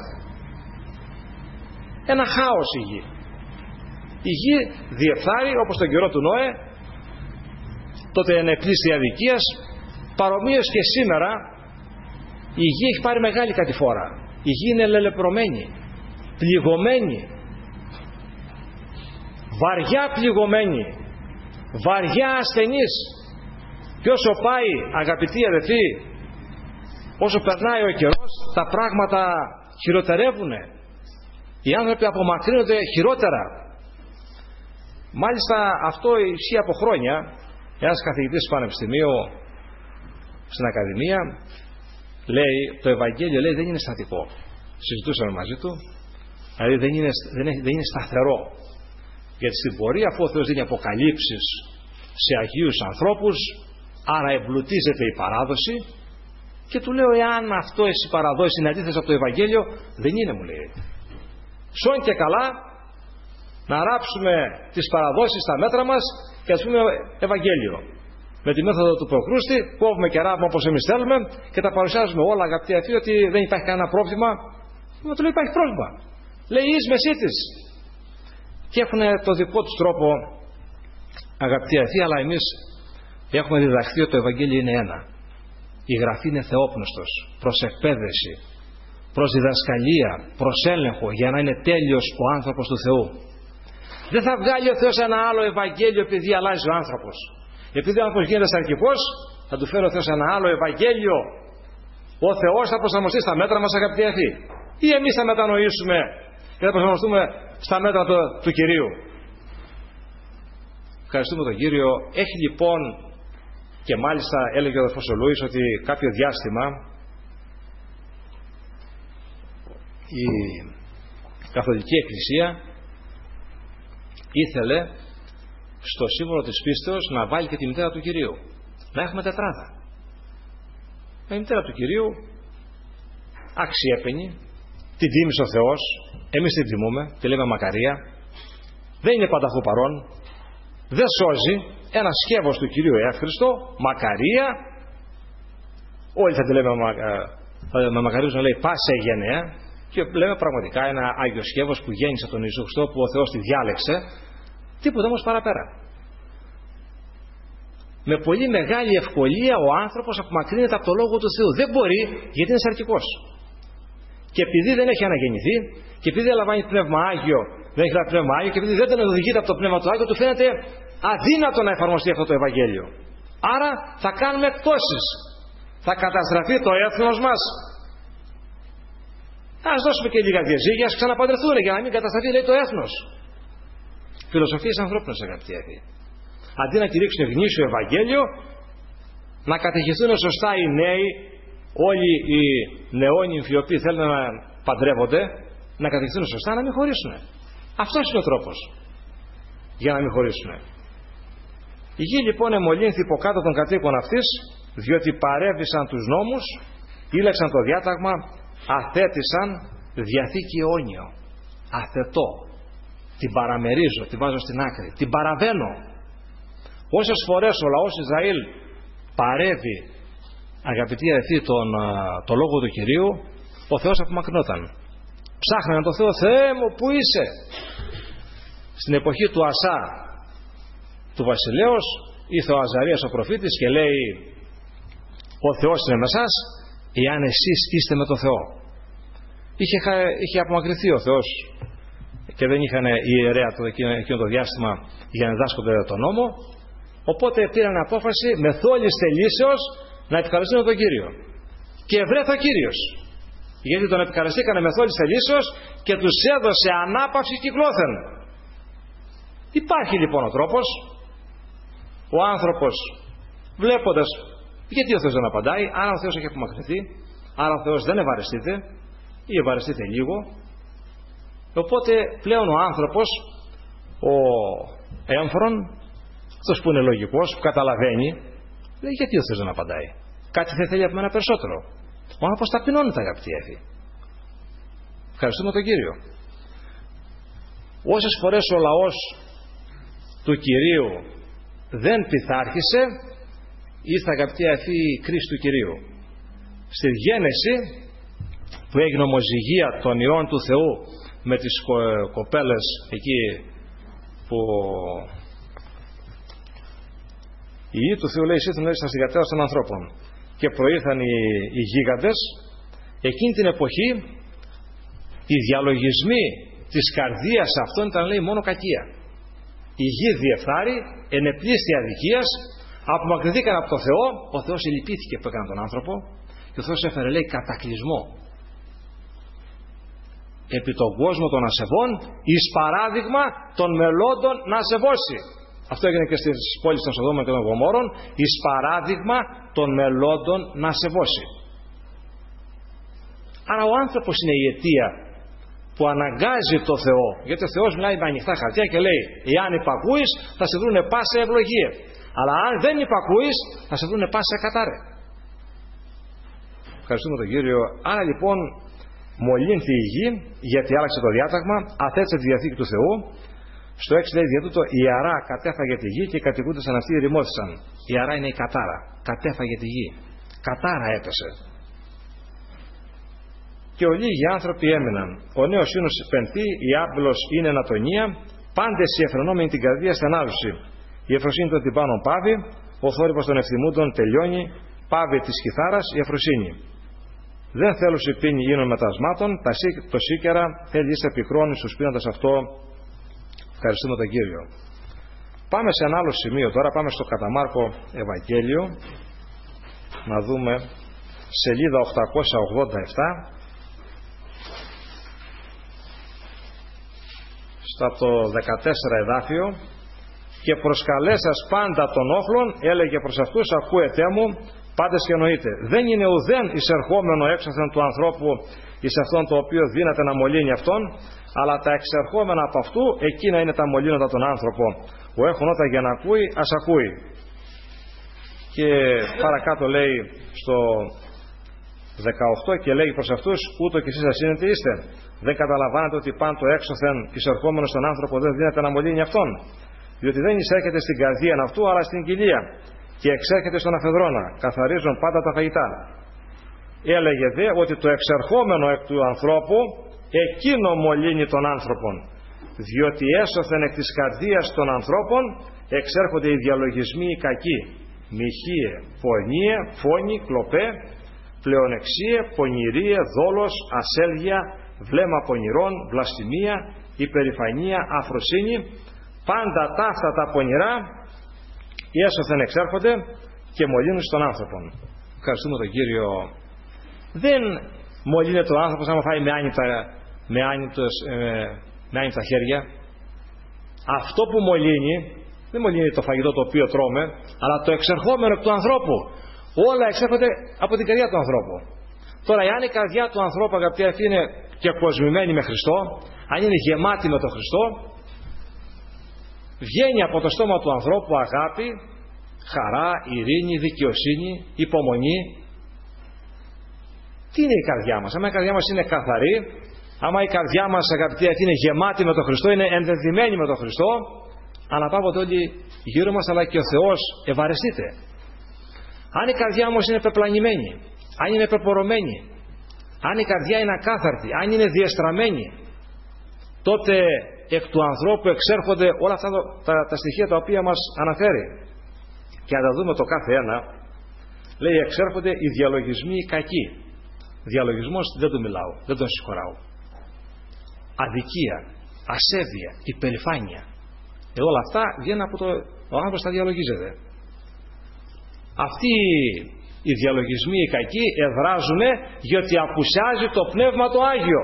Ένα χάος η γη. Η γη διεφθάρει όπως τον καιρό του Νόε, τότε είναι πλήστη αδικίας. Παρομοίως και σήμερα η γη έχει πάρει μεγάλη κατηφόρα. Η γη είναι λελεπρωμένη, πληγωμένη, βαριά πληγωμένη, βαριά ασθενής. Και όσο πάει, αγαπητοί αδελφοί, όσο περνάει ο καιρός, τα πράγματα χειροτερεύουν. Οι άνθρωποι απομακρύνονται χειρότερα. Μάλιστα αυτό ισχύει από χρόνια. Ένας καθηγητής του Πανεπιστημίου στην Ακαδημία λέει, το Ευαγγέλιο λέει δεν είναι στατικό. Συζητούσαμε μαζί του, δηλαδή δεν είναι σταθερό. Γιατί στην πορεία, αφού ο Θεός δίνει αποκαλύψεις σε αγίους ανθρώπους, άρα εμπλουτίζεται η παράδοση. Και του λέω, εάν αυτό εσύ παραδόσεις είναι αντίθεση από το Ευαγγέλιο, δεν είναι, μου λέει. Σόν και καλά να ράψουμε τις παραδόσεις στα μέτρα μας και ας πούμε Ευαγγέλιο. Με τη μέθοδο του προκρούστη, κόβουμε και ράβουμε όπως εμείς θέλουμε και τα παρουσιάζουμε όλα, αγαπητοί αδελφοί, ότι δεν υπάρχει κανένα πρόβλημα. Του λέω, υπάρχει πρόβλημα. Λέει, εις μεσίτης. Και έχουν το δικό τους τρόπο, αγαπητοί αδελφοί, αλλά εμείς έχουμε διδαχθεί ότι το Ευαγγέλιο είναι ένα. Η Γραφή είναι θεόπνωστος, προς εκπαίδευση, προς διδασκαλία, προς έλεγχο, για να είναι τέλειος ο άνθρωπος του Θεού. Δεν θα βγάλει ο Θεός ένα άλλο Ευαγγέλιο επειδή αλλάζει ο άνθρωπος. Επειδή ο άνθρωπος γίνεται σαρκικός, θα του φέρει ο Θεός ένα άλλο Ευαγγέλιο. Ο Θεός θα προσαρμοστεί στα μέτρα μας, αγαπητοί αδελφοί. Ή εμείς θα μετανοήσουμε και θα προσαρμοστούμε στα μέτρα του Κυρίου. Ευχαριστούμε τον Κύριο. Έχει λοιπόν, και μάλιστα έλεγε ο αδελφός ο Λούις, ότι κάποιο διάστημα η Καθολική Εκκλησία ήθελε στο σύμβολο της πίστεως να βάλει και τη μητέρα του Κυρίου. Να έχουμε τετράδα. Η μητέρα του Κυρίου αξιέπαινη, την τίμησε ο Θεός, εμείς την τιμούμε, τη λέμε Μακαρία, δεν είναι πανταχού παρόν, δεν σώζει, ένα σκεύος του Κυρίου εύχριστο, Μακαρία, όλοι θα τη λέμε με Μακαρίζουν, λέει πάσε γενναία, και λέμε πραγματικά ένα Άγιο σκεύος που γέννησε τον Ιησού Χριστό, που ο Θεός τη διάλεξε, τίποτα όμως παραπέρα. Με πολύ μεγάλη ευκολία ο άνθρωπος απομακρύνεται από το Λόγο του Θεού. Δεν μπορεί, γιατί είναι σαρκικός. Και επειδή δεν έχει αναγεννηθεί, και επειδή δεν λαμβάνει πνεύμα Άγιο, δεν έχει λάβει πνεύμα Άγιο, και επειδή δεν τον οδηγείται από το πνεύμα του Άγιο, του φαίνεται αδύνατο να εφαρμοστεί αυτό το Ευαγγέλιο. Άρα θα κάνουμε εκτόσεις. Θα καταστραφεί το έθνος μας. Ας δώσουμε και λίγα διαζύγια, ας ξαναπαντρεθούν για να μην καταστραφεί, λέει, το έθνος. Φιλοσοφίες ανθρώπινες, αγαπητοί αδελφοί. Αντί να κηρύξουν γνήσιο Ευαγγέλιο, να κατεχηθούν σωστά οι νέοι, όλοι οι νεόνυμφοι οι οποίοι θέλουν να παντρεύονται, να κατεχηθούν σωστά, να μην χωρίσουν. Αυτός είναι ο τρόπος για να μην χωρίσουν. Η γη λοιπόν εμολύνθη υποκάτω των κατοίκων αυτής, διότι παρέβησαν τους νόμους, ήλεξαν το διάταγμα, αθέτησαν διαθήκη αιώνιο. Αθετώ. Την παραμερίζω, την βάζω στην άκρη, την παραβαίνω. Όσες φορές ο λαός Ισραήλ παρέβει, αγαπητοί αδελφοί, το λόγο του Κυρίου, ο Θεός απομακρυνόταν. Ψάχνανε τον Θεό, Θεέ μου, πού είσαι? Στην εποχή του Ασά, του βασιλέως, ήρθε ο Αζαρίας ο προφήτης και λέει, ο Θεός είναι με εσάς, εάν εσείς είστε με τον Θεό. Είχε απομακρυνθεί ο Θεός και δεν είχαν οι ιερέα εκείνο το διάστημα για να διδάσκονται τον νόμο, οπότε πήραν απόφαση με θόλης θελήσεως να επικαλεστούν τον Κύριο. Και ευρέθη ο Κύριος, γιατί τον επικαλεστήκανε με θόλης θελήσεως και τους έδωσε ανάπαυση κυκλώθεν. Υπάρχει λοιπόν ο τρόπος, ο άνθρωπος βλέποντας Γιατί ο Θεός δεν απαντάει? Άρα ο Θεός έχει απομακρυνθεί, άρα ο Θεός δεν ευαρεστείται ή ευαρεστείται λίγο. Οπότε πλέον ο άνθρωπος, ο έμφρον, αυτός που είναι λογικός, που καταλαβαίνει, λέει γιατί ο Θεός δεν απαντάει? Κάτι θα θέλει από μένα περισσότερο. Ο άνθρωπος ταπεινώνεται, αγαπητοί έφη. Ευχαριστούμε τον Κύριο. Όσες φορές ο λαός του Κυρίου δεν πειθάρχησε, ήρθε, αγαπητοί έφη, η κρίση του Κυρίου. Στη Γένεση, που έγινε ομοζυγία των ιών του Θεού με τις κοπέλες εκεί που η Υιή του Θεού λέει σύστον στα σιγατέρα των ανθρώπων και προήλθαν οι γίγαντες, εκείνη την εποχή οι διαλογισμοί της καρδίας αυτών ήταν, λέει, μόνο κακία. Η γη διεφθάρει, ενεπλήστη αδικίας, απομακρυνθήκαν από το Θεό, ο Θεός ελυπήθηκε που έκανε τον άνθρωπο και ο Θεός έφερε, λέει, κατακλυσμό επί τον κόσμο των ασεβών, εις παράδειγμα των μελώντων να ασεβώσει. Αυτό έγινε και στις πόλεις των Σοδόμων και των Γομόρων, εις παράδειγμα των μελώντων να ασεβώσει. Άρα ο άνθρωπος είναι η αιτία που αναγκάζει το Θεό, γιατί ο Θεός μιλάει με ανοιχτά χαρτιά και λέει, εάν υπακούεις θα σε βρούνε πάσα ευλογία, αλλά αν δεν υπακούεις θα σε βρούνε πάσα κατάρρε. Ευχαριστούμε τον Κύριο. Άρα λοιπόν μολύνθη η γη, γιατί άλλαξε το διάταγμα, αθέτησε τη Διαθήκη του Θεού. Στο 6 λέει δια τούτο, η Αρά κατέφαγε τη γη και οι κατοικούντες αυτοί ερημώθησαν. Η Αρά είναι η κατάρα, κατέφαγε τη γη, κατάρα έπεσε. Και ολίγοι άνθρωποι έμειναν. Ο νέος ίνος πενθεί, η άμπλος είναι ανατονία, πάντες οι εφρενόμενοι την καρδία στενάζουση. Η εφροσύνη των τυπάνων πάβει, ο θόρυβος των ευθυμούντων τελειώνει, πάβει της κιθάρας η εφροσύνη. Δεν θέλω σου πίνει ίνων μετασμάτων, το σίκερα θέλει είσαι πικρώνει σου πίνοντας αυτό. Ευχαριστούμε τον Κύριο. Πάμε σε ένα άλλο σημείο τώρα, πάμε στο κατά Μάρκο Ευαγγέλιο, να δούμε σελίδα 887, στα το 14 εδάφιο, και προσκαλέσας πάντα των όχλων έλεγε προς αυτούς, ακούετε μου πάντες και εννοείτε, δεν είναι ουδέν εισερχόμενο έξωθεν του ανθρώπου εις αυτόν το οποίο δύναται να μολύνει αυτόν, αλλά τα εξερχόμενα από αυτού εκείνα είναι τα μολύνοντα τον άνθρωπο. Ο έχων ότα για να ακούει ας ακούει. Και παρακάτω λέει στο 18 και λέγει προς αυτούς, ούτω και εσείς ασύνετοι είστε. Δεν καταλαβαίνετε ότι παν το έξωθεν εισερχόμενο στον άνθρωπο δεν δύναται να μολύνει αυτόν? Διότι δεν εισέρχεται στην καρδία αυτού αλλά στην κοιλία και εξέρχεται στον αφεδρόνα, καθαρίζουν πάντα τα φαγητά. Έλεγε δε ότι το εξερχόμενο εκ του ανθρώπου εκείνο μολύνει τον άνθρωπον, διότι έσωθεν εκ της καρδίας των ανθρώπων εξέρχονται οι διαλογισμοί οι κακοί, μοιχείε, φωνίε, φόνοι, κλοπέ, πλεονεξίε, πονηρίε, δόλος, ασέλγεια, βλέμμα πονηρών, βλαστημία, υπερηφανία, αφροσύνη. Πάντα ταύτα τα πονηρά έσωθεν εξέρχονται και μολύνουν στον άνθρωπον. Ευχαριστούμε τον Κύριο. Δεν μολύνεται ο άνθρωπος άμα φάει με άνυτα χέρια. Αυτό που μολύνει δεν μολύνει το φαγητό το οποίο τρώμε, αλλά το εξερχόμενο του ανθρώπου. Όλα εξέρχονται από την καρδιά του ανθρώπου. Τώρα, εάν η καρδιά του ανθρώπου, αγαπητοί, αυτή είναι και κοσμημένη με Χριστό, αν είναι γεμάτη με τον Χριστό, βγαίνει από το στόμα του ανθρώπου αγάπη, χαρά, ειρήνη, δικαιοσύνη, υπομονή. Τι είναι η καρδιά μας? Άμα η καρδιά μας είναι καθαρή, άμα η καρδιά μας, αγαπητοί, είναι γεμάτη με τον Χριστό, είναι ενδεδειμένη με τον Χριστό, αναπαύονται όλοι γύρω μας, αλλά και ο Θεός ευαρεστείται. Αν η καρδιά όμως είναι πεπλανημένη, αν είναι πεπορωμένη, αν η καρδιά είναι ακάθαρτη, αν είναι διεστραμμένη, τότε εκ του ανθρώπου εξέρχονται όλα αυτά τα στοιχεία τα οποία μας αναφέρει. Και αν τα δούμε το κάθε ένα, λέει εξέρχονται οι διαλογισμοί οι κακοί. Διαλογισμός δεν τον μιλάω, δεν τον συγχωράω. Αδικία, ασέβεια, υπερηφάνεια. Όλα αυτά βγαίνουν από ο άνθρωπος τα διαλογίζεται. Αυτοί οι διαλογισμοί οι κακοί εδράζουν γιατί απουσιάζει το Πνεύμα το Άγιο.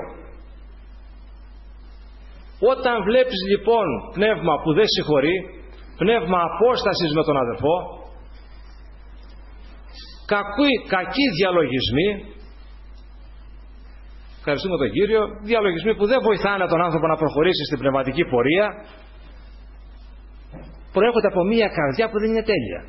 Όταν βλέπεις λοιπόν πνεύμα που δεν συγχωρεί, πνεύμα απόστασης με τον αδελφό, κακοί διαλογισμοί, ευχαριστούμε τον Κύριο, διαλογισμοί που δεν βοηθάνε τον άνθρωπο να προχωρήσει στην πνευματική πορεία, προέρχονται από μια καρδιά που δεν είναι τέλεια.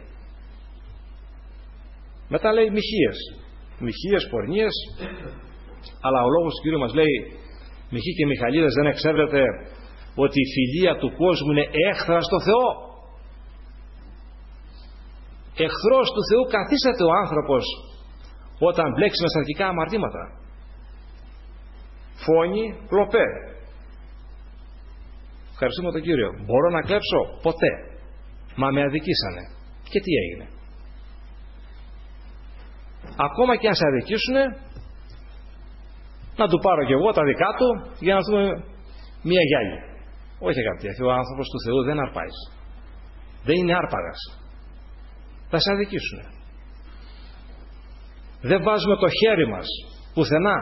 Μετά λέει μοιχείες, πορνίες, αλλά ο λόγος του Κύριου μας λέει, μοιχοί και μιχαλίδες, δεν εξέβρετε ότι η φιλία του κόσμου είναι έχθρα στο Θεό? Εχθρός του Θεού καθίσταται ο άνθρωπος όταν μπλέξει με σαρκικά αμαρτήματα. Φόνοι, κλοπέ. Ευχαριστούμε τον Κύριο. Μπορώ να κλέψω? Ποτέ. Μα με αδικήσανε. Και τι έγινε? Ακόμα και αν σε αδικήσουνε, να του πάρω κι εγώ τα δικά του για να δούμε μία γυάλη. Όχι, αγαπητοί, ο άνθρωπος του Θεού δεν αρπάζει. Δεν είναι άρπαγας. Θα σε αδικήσουνε. Δεν βάζουμε το χέρι μας πουθενά.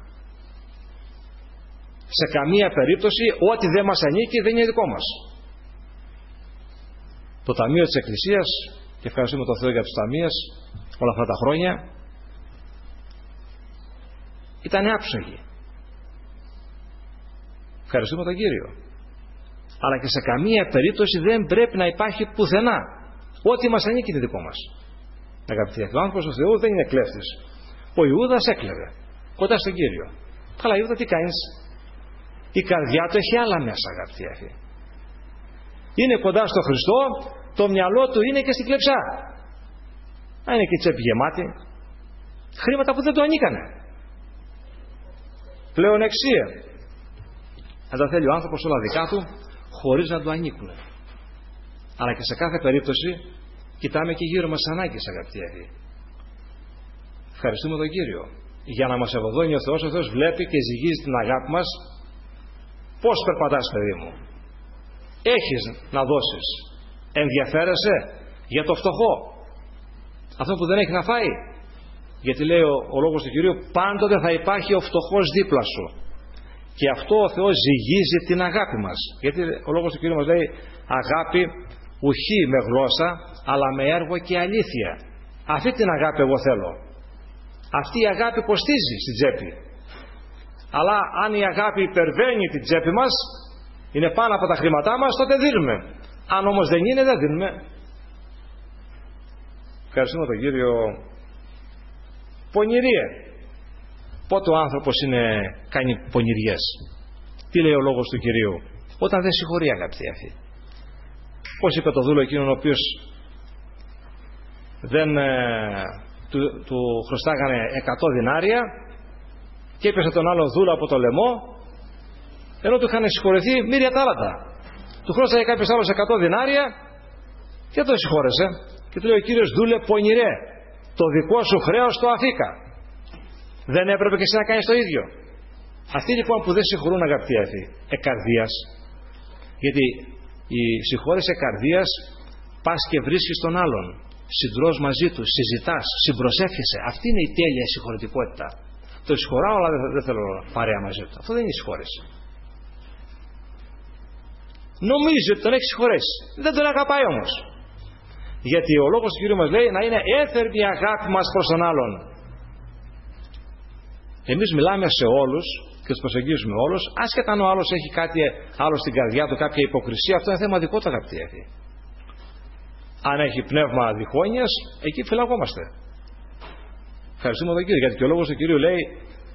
Σε καμία περίπτωση ό,τι δεν μας ανήκει δεν είναι δικό μας. Το Ταμείο της Εκκλησίας, και ευχαριστούμε τον Θεό για τους ταμείες όλα αυτά τα χρόνια, ήταν άψογοι. Ευχαριστούμε τον Κύριο. Αλλά και σε καμία περίπτωση δεν πρέπει να υπάρχει πουθενά. Ό,τι μας ανήκει είναι δικό μας. Αγαπητοί, ο άνθρωπος του Θεού δεν είναι κλέφτης. Ο Ιούδας έκλεβε κοντά στον Κύριο. Αλλά Ιούδα, τι κάνεις? Η καρδιά του έχει άλλα μέσα, αγαπητοί. Είναι κοντά στο Χριστό, το μυαλό του είναι και στην κλεψά. Αν είναι και η τσέπη γεμάτη, χρήματα που δεν του ανήκανε. Πλεονεξία. Αν τα θέλει ο άνθρωπος όλα δικά του, χωρίς να του ανήκουν. Αλλά και σε κάθε περίπτωση κοιτάμε και γύρω μας ανάγκες, αγαπητοί. Ευχαριστούμε τον Κύριο για να μας ευωδώνει ο Θεός. Ο Θεός βλέπει και ζυγίζει την αγάπη μας. Πώς περπατάς, παιδί μου? Έχεις να δώσεις? Ενδιαφέρεσαι για το φτωχό, αυτό που δεν έχει να φάει? Γιατί λέει ο λόγος του Κυρίου, πάντοτε θα υπάρχει ο φτωχός δίπλα σου. Και αυτό ο Θεός ζυγίζει την αγάπη μας. Γιατί ο λόγος του Κυρίου μας λέει, αγάπη ουχή με γλώσσα, αλλά με έργο και αλήθεια. Αυτή την αγάπη εγώ θέλω. Αυτή η αγάπη κοστίζει στην τσέπη. Αλλά αν η αγάπη υπερβαίνει την τσέπη μας, είναι πάνω από τα χρήματά μας, τότε δίνουμε. Αν όμως δεν είναι, δεν δίνουμε. Ευχαριστούμε τον Κύριο. Πονηρία. Πότε ο άνθρωπος κάνει πονηριές? Τι λέει ο λόγος του Κυρίου? Όταν δεν συγχωρεί, αγαπητοί αυτοί. Πώς είπε το δούλο εκείνον ο οποίος δεν του χρωστάγανε 100 δινάρια και έπεσε τον άλλο δούλο από το λαιμό, ενώ του είχαν συγχωρεθεί μοίρια τάλαντα. Του χρωστάγε κάποιος άλλος 100 δινάρια και δεν τον συγχώρεσε. Και του λέει ο Κύριος, δούλε πονηρέ, το δικό σου χρέος το αφήκα. Δεν έπρεπε και εσύ να κάνεις το ίδιο? Αυτοί λοιπόν που δεν συγχωρούν, αγαπητοί αυτοί, εκαρδίας, γιατί η συγχώρεση εκαρδίας, πας και βρίσκεις τον άλλον, συντρός μαζί του, συζητάς, συμπροσεύχεσαι. Αυτή είναι η τέλεια συγχωρητικότητα. Το συγχωράω, αλλά δεν θέλω παρέα μαζί του. Αυτό δεν είναι συγχώρεση. Νομίζει ότι τον έχει συγχωρέσει, δεν τον αγαπάει όμως. Γιατί ο λόγος του Κύριου μας λέει να είναι έθερμη η αγάπη μας προς τον άλλον. Εμείς μιλάμε σε όλους και τους προσεγγίζουμε όλους, άσχετα αν ο άλλος έχει κάτι άλλο στην καρδιά του, κάποια υποκρισία, αυτό είναι θέμα δικό του, αγαπητοί. Αν έχει πνεύμα διχόνοιας, εκεί φυλακόμαστε. Ευχαριστούμε τον Κύριο, γιατί και ο λόγος του Κυρίου λέει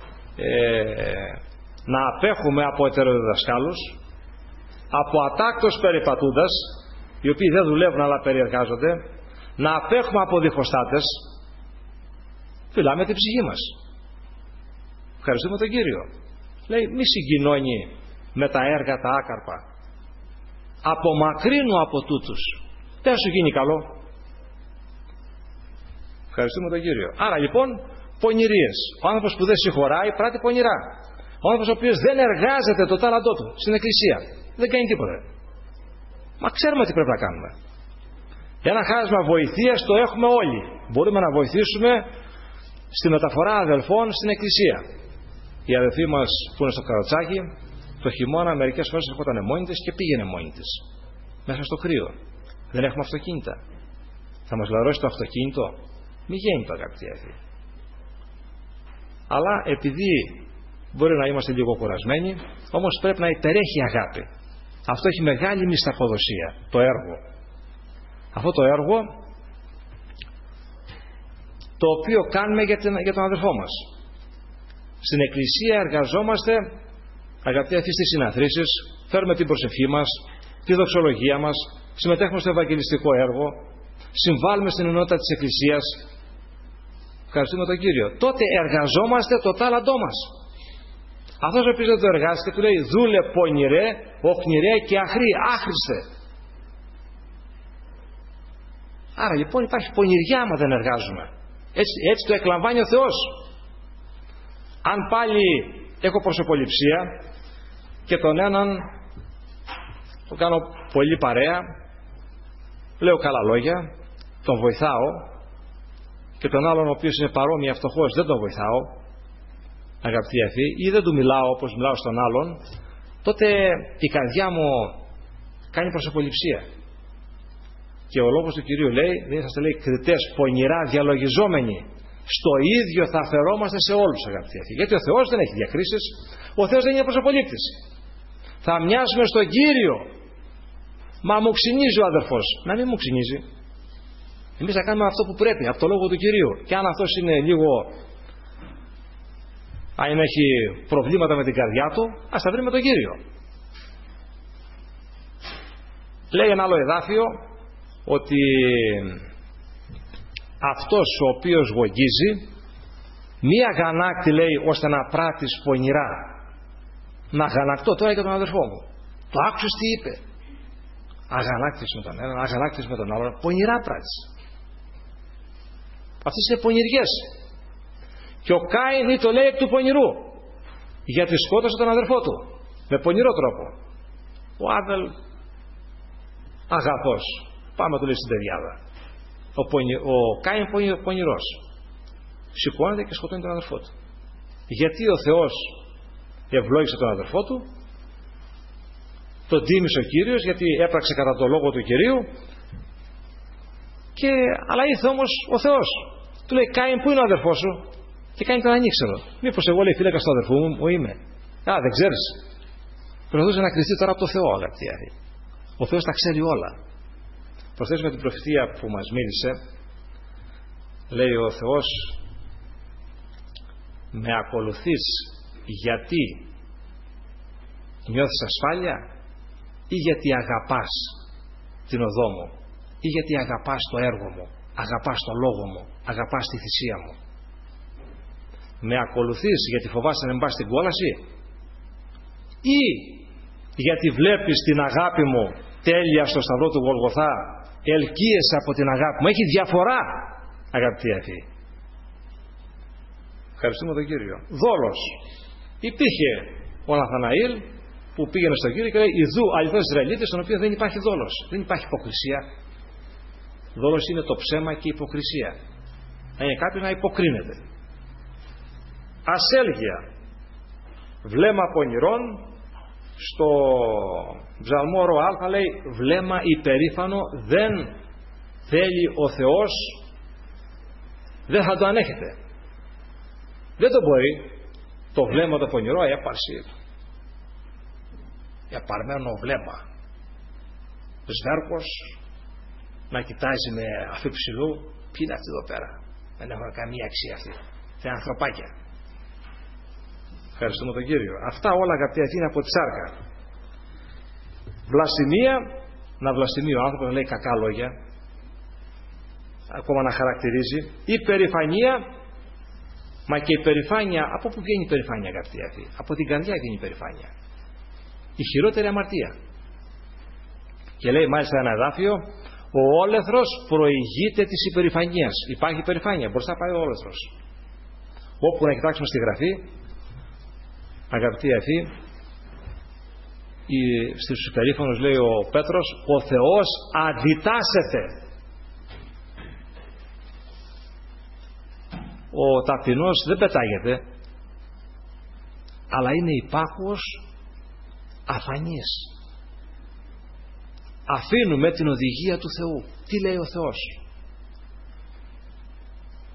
να απέχουμε από ετεροδιδασκάλους, από ατάκτως περιπατούντας, οι οποίοι δεν δουλεύουν αλλά περιεργάζονται, να απέχουμε από διχοστάτες. Φυλάμε την ψυχή μας. Ευχαριστούμε τον Κύριο. Λέει, μη συγκοινώνει με τα έργα τα άκαρπα. Απομακρύνου από τούτους. Δεν σου γίνει καλό. Ευχαριστούμε τον Κύριο. Άρα λοιπόν, πονηρίες. Ο άνθρωπος που δεν συγχωράει πράττει πονηρά. Ο άνθρωπος ο οποίος δεν εργάζεται το τάλαντό του στην εκκλησία, δεν κάνει τίποτα. Μα ξέρουμε τι πρέπει να κάνουμε. Ένα χάσμα βοηθείας το έχουμε όλοι. Μπορούμε να βοηθήσουμε στη μεταφορά αδελφών στην εκκλησία. Η αδελφή μας που είναι στο Καροτσάκι, το χειμώνα μερικές φορές ερχόταν μόνη της και πήγαινε μόνη της μέσα στο κρύο. Δεν έχουμε αυτοκίνητα. Θα μας λαρώσει το αυτοκίνητο? Μη γέννητο, αγαπητοί αδελφοί. Αλλά επειδή μπορεί να είμαστε λίγο κουρασμένοι, όμως πρέπει να υπερέχει η αγάπη. Αυτό έχει μεγάλη μισθαποδοσία, το έργο. Αυτό το έργο το οποίο κάνουμε για τον αδερφό μας. Στην Εκκλησία εργαζόμαστε, αγαπητοί αδελφοί, στις συναθρήσεις, φέρουμε την προσευχή μας, τη δοξολογία μας, συμμετέχουμε στο ευαγγελιστικό έργο, συμβάλλουμε στην ενότητα της Εκκλησίας. Ευχαριστούμε τον Κύριο. Τότε εργαζόμαστε το τάλαντό μας. Αυτός ο οποίος δεν το εργάστηκε του λέει δούλε πονηρέ, οχνηρέ και αχρή, άχρηστε. Άρα λοιπόν υπάρχει πονηριά άμα δεν εργάζουμε. Έτσι το εκλαμβάνει ο Θεός. Αν πάλι έχω προσωποληψία και τον έναν το κάνω πολύ παρέα, λέω καλά λόγια, τον βοηθάω, και τον άλλον ο οποίος είναι παρόμοια φτωχός δεν τον βοηθάω, αγαπητοί αδελφοί, ή δεν του μιλάω όπως μιλάω στον άλλον, τότε η καρδιά μου κάνει προσωποληψία. Και ο λόγος του Κυρίου λέει, δεν είσαστε λέει κριτές πονηρά διαλογιζόμενοι, στο ίδιο θα φερόμαστε σε όλους, αγαπητοί αδελφοί. Γιατί ο Θεός δεν έχει διακρίσεις, ο Θεός δεν είναι προσωπολήπτης. Θα μοιάσουμε στον Κύριο. Μα μου ξυνίζει ο αδερφός. Να μην μου ξυνίζει. Εμείς θα κάνουμε αυτό που πρέπει, από το λόγο του Κυρίου. Και αν αυτός είναι λίγο, αν έχει προβλήματα με την καρδιά του, ας τα βρει με τον Κύριο. Λέει ένα άλλο εδάφιο ότι αυτός ο οποίος γογγίζει μία αγανάκτη, λέει, ώστε να πράττεις πονηρά. Να αγανακτώ τώρα και τον αδερφό μου. Το άκουσες τι είπε. Αγανάκτης με τον έναν, αγανάκτης με τον άλλον, πονηρά πράττεις. Αυτές είναι πονηριές. Και ο Κάιν το λέει εκ του πονηρού, γιατί σκότωσε τον αδερφό του με πονηρό τρόπο. Ο Άβελ αγαθός, πάμε του λέει στην ταιριάδα. Ο Κάιν πονηρός σηκώνεται και σκοτώνει τον αδερφό του. Γιατί ο Θεός ευλόγησε τον αδερφό του, τον τίμησε ο Κύριος γιατί έπραξε κατά το λόγο του Κυρίου, αλλά ήρθε όμως ο Θεός. Του λέει Κάιν, πού είναι ο αδερφός σου? Και κάνει τον ανήξερο. Μήπως εγώ λέει φύλακα στο αδερφού μου είμαι? Α, δεν ξέρεις. Προσπαθούσε να κρυφτεί τώρα από το Θεό, αγαπητοί αδελφοί. Ο Θεός τα ξέρει όλα. Προσθέσουμε την προφητεία που μας μίλησε. Λέει ο Θεός, με ακολουθείς γιατί νιώθεις ασφάλεια ή γιατί αγαπάς την οδό μου ή γιατί αγαπάς το έργο μου, αγαπάς το λόγο μου, αγαπάς τη θυσία μου? Με ακολουθείς γιατί φοβάσαι να μην πας στην κόλαση ή γιατί βλέπεις την αγάπη μου τέλεια στο σταυρό του Γολγοθά, ελκύεσαι από την αγάπη μου? Έχει διαφορά, αγαπητοί αδελφοί. Ευχαριστούμε τον Κύριο. Δόλος. Υπήρχε ο Ναθαναήλ που πήγαινε στον Κύριο και λέει ιδού αληθώς Ισραηλίτες, στον οποίο δεν υπάρχει δόλος, δεν υπάρχει υποκρισία. Δόλος είναι το ψέμα και η υποκρισία. Να είναι κάποιος να υποκρίνεται. Ασέλγεια, βλέμμα πονηρών. Στο Ψαλμό ρο α λέει βλέμμα υπερήφανο δεν θέλει ο Θεός, δεν θα το ανέχεται. Δεν το μπορεί το βλέμμα το πονηρό, έπαρση, επαρμένο βλέμμα, σβέρκος, να κοιτάζει με αφιψηλού. Ποιοι είναι αυτοί εδώ πέρα? Δεν έχουν καμία αξία αυτοί. Είναι ανθρωπάκια. Ευχαριστούμε τον Κύριο. Αυτά όλα, αγαπητοί, είναι από τη σάρκα. Βλασιμία, να βλαστημεί ο άνθρωπος, να λέει κακά λόγια, ακόμα να χαρακτηρίζει. Υπερηφανία, μα και η υπερηφάνεια, από πού βγαίνει η υπερηφάνεια, αγαπητοί αυτοί? Από την καρδιά βγαίνει η υπερηφάνεια. Η χειρότερη αμαρτία. Και λέει μάλιστα ένα εδάφιο, ο όλεθρος προηγείται της υπερηφανίας. Υπάρχει υπερηφάνεια, μπροστά πάει ο όλεθρος. Όπου να κοιτάξουμε στη Γραφή, αγαπητοί αδελφοί, στους υπερήφανους λέει ο Πέτρος, ο Θεός αντιτάσσεται. Ο ταπεινός δεν πετάγεται, αλλά είναι υπάκουος, αφανής. Αφήνουμε την οδηγία του Θεού. Τι λέει ο Θεός?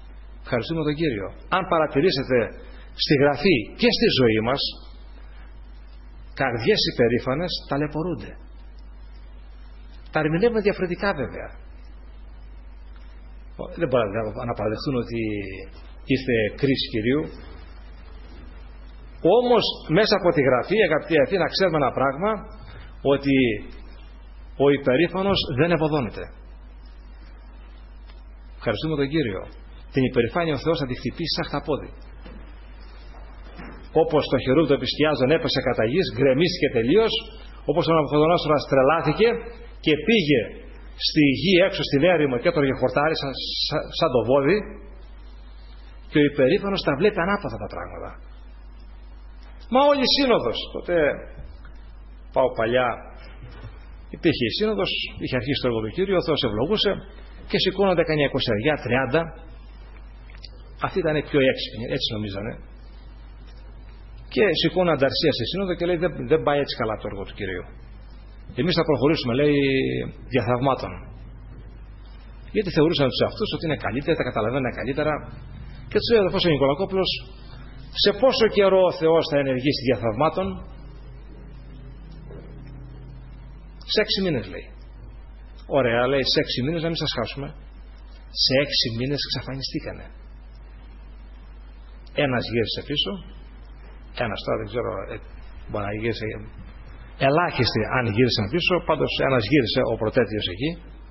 Ευχαριστούμε τον Κύριο. Αν παρατηρήσετε στη Γραφή και στη ζωή μας, καρδιές υπερήφανες ταλαιπωρούνται. Τα ερμηνεύουμε διαφορετικά βέβαια. Δεν μπορούν να παραδεχτούν ότι είστε κρίση Κυρίου. Όμως μέσα από τη Γραφή, αγαπητοί αυτοί, να ξέρουμε ένα πράγμα, ότι ο υπερήφανος δεν ευωδώνεται. Ευχαριστούμε τον Κύριο. Την υπερηφάνεια ο Θεός θα τη χτυπήσει σαν χταπόδι. Όπως το χερούβ του επισκιάζων έπεσε κατά γης, γκρεμίστηκε τελείως, όπως ο Ναβουχοδονόσορας τρελάθηκε και πήγε στη γη έξω στην έρημο και έτρωγε χορτάρι σαν το βόδι, και ο υπερήφανος τα βλέπει ανάποδα τα πράγματα. Μα όλη η σύνοδος, τότε πάω παλιά, υπήρχε η σύνοδος, είχε αρχίσει το έργο του Κύριου, ο Θεός ευλογούσε και σηκώνονται κανένα 20, 30, αυτοί ήταν πιο έξυπνοι, έτσι νομίζανε, και σηκώνουν ανταρσία στη σύνοδο και λέει δεν πάει έτσι καλά το έργο του Κυρίου. Εμείς θα προχωρήσουμε, λέει, διαθαυμάτων. Γιατί θεωρούσαν τους αυτούς ότι είναι καλύτερα, τα καταλαβαίνουν καλύτερα, και τους λέει ο αδελφός ο Νικολακόπουλος, σε πόσο καιρό ο Θεός θα ενεργήσει διαθαυμάτων? Σε 6 μήνες, λέει. Ωραία, λέει, σε 6 μήνες να μην σας χάσουμε. Σε 6 μήνες εξαφανιστήκανε. Ένας γύρισε πίσω, ένας τώρα δεν ξέρω, μπορεί να γύρισε, ελάχιστοι αν γύρισαν πίσω, πάντως ένας γύρισε, ο πρωτέτειος εκεί.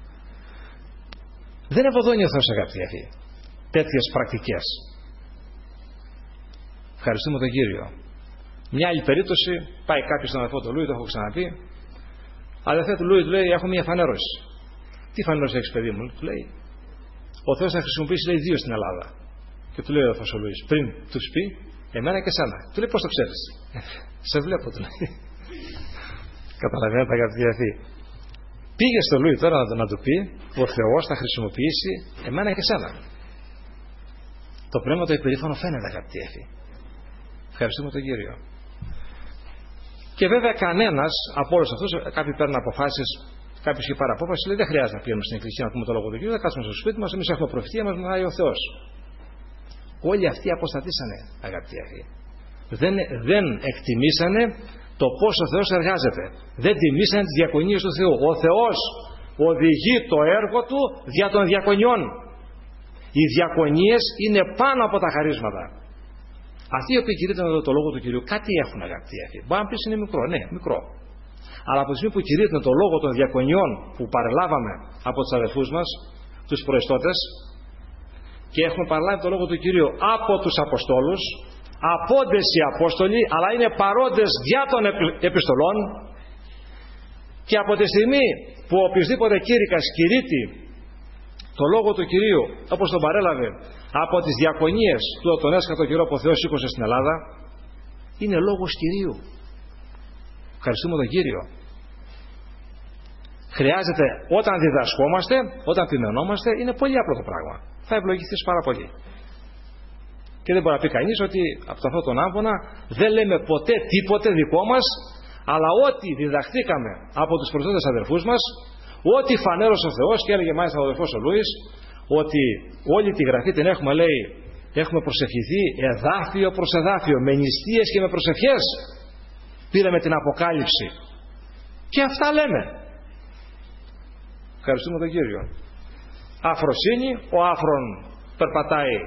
Δεν ευωδώνει ο Θεός, αγαπητοί αυτοί, τέτοιες πρακτικές. Ευχαριστούμε τον Κύριο. Μια άλλη περίπτωση, πάει κάποιος στον αδελφό του Λούι, το έχω ξαναπεί. Αδελφέ του Λούι, του λέει, έχω μια φανέρωση. Τι φανέρωση έχεις, παιδί μου? Του λέει, ο Θεός θα χρησιμοποιήσει, λέει, 2 στην Ελλάδα. Και του λέει ο αδελφός ο Λούις, πριν τους πει, εμένα και εσένα. Του λέει, πώς το ξέρεις? Σε βλέπω, του λέει. Καταλαβαίνετε, αγαπητοί αυτοί. Πήγε στο Λούι τώρα να του πει, ο Θεός θα χρησιμοποιήσει εμένα και εσένα. Το πνεύμα το υπερήφανο φαίνεται, αγαπητοί αυτοί. Ευχαριστούμε τον Κύριο. Και βέβαια κανένας από όλους αυτούς, κάποιοι παίρνουν αποφάσεις, κάποιος είχε πάρει απόφαση, λέει δεν χρειάζεται να πηγαίνουμε στην εκκλησία να πούμε το λόγο του Κύριου, θα κάτσουμε στο σπίτι μας, εμείς έχουμε προφητεία, μας μιλάει ο Θεός. Όλοι αυτοί αποστατήσανε, αγαπητοί αυτοί. Δεν εκτιμήσανε το πώς ο Θεός εργάζεται. Δεν τιμήσανε τις διακονίες του Θεού. Ο Θεός οδηγεί το έργο του δια των διακονιών. Οι διακονίες είναι πάνω από τα χαρίσματα. Αυτοί οι οποίοι κηρύττουν το λόγο του Κυρίου κάτι έχουν, αγαπητοί αυτοί. Μπορεί να πει είναι μικρό, ναι, μικρό. Αλλά από τη στιγμή που κηρύττουν το λόγο των διακονιών που παρελάβαμε από τους αδελφούς μας, τους προεστώτες, και έχουμε παραλάβει το λόγο του Κυρίου από τους Αποστόλους, απόντες οι Απόστολοι, αλλά είναι παρόντες δια των επιστολών, και από τη στιγμή που οποιοσδήποτε κήρυκας κηρύττει το λόγο του Κυρίου όπως τον παρέλαβε από τις διακονίες του τον έσκατο καιρό που ο Θεός σήκωσε στην Ελλάδα, είναι λόγος Κυρίου. Ευχαριστούμε τον Κύριο. Χρειάζεται όταν διδασκόμαστε, όταν ποιμενόμαστε, είναι πολύ απλό το πράγμα. Θα ευλογηθείς πάρα πολύ. Και δεν μπορεί να πει κανείς ότι από αυτόν τον άμβονα δεν λέμε ποτέ τίποτε δικό μας, αλλά ό,τι διδαχθήκαμε από τους προστάτες αδερφούς μας, ό,τι φανέρωσε ο Θεός, και έλεγε μάλιστα ο αδερφός ο Λούις, ότι όλη τη Γραφή την έχουμε, λέει, έχουμε προσευχηθεί εδάφιο προς εδάφιο, με νηστείες και με προσευχές. Πήραμε την Αποκάλυψη. Και αυτά λέμε. Ευχαριστούμε τον Κύριο. Αφροσύνη, ο άφρον περπατάει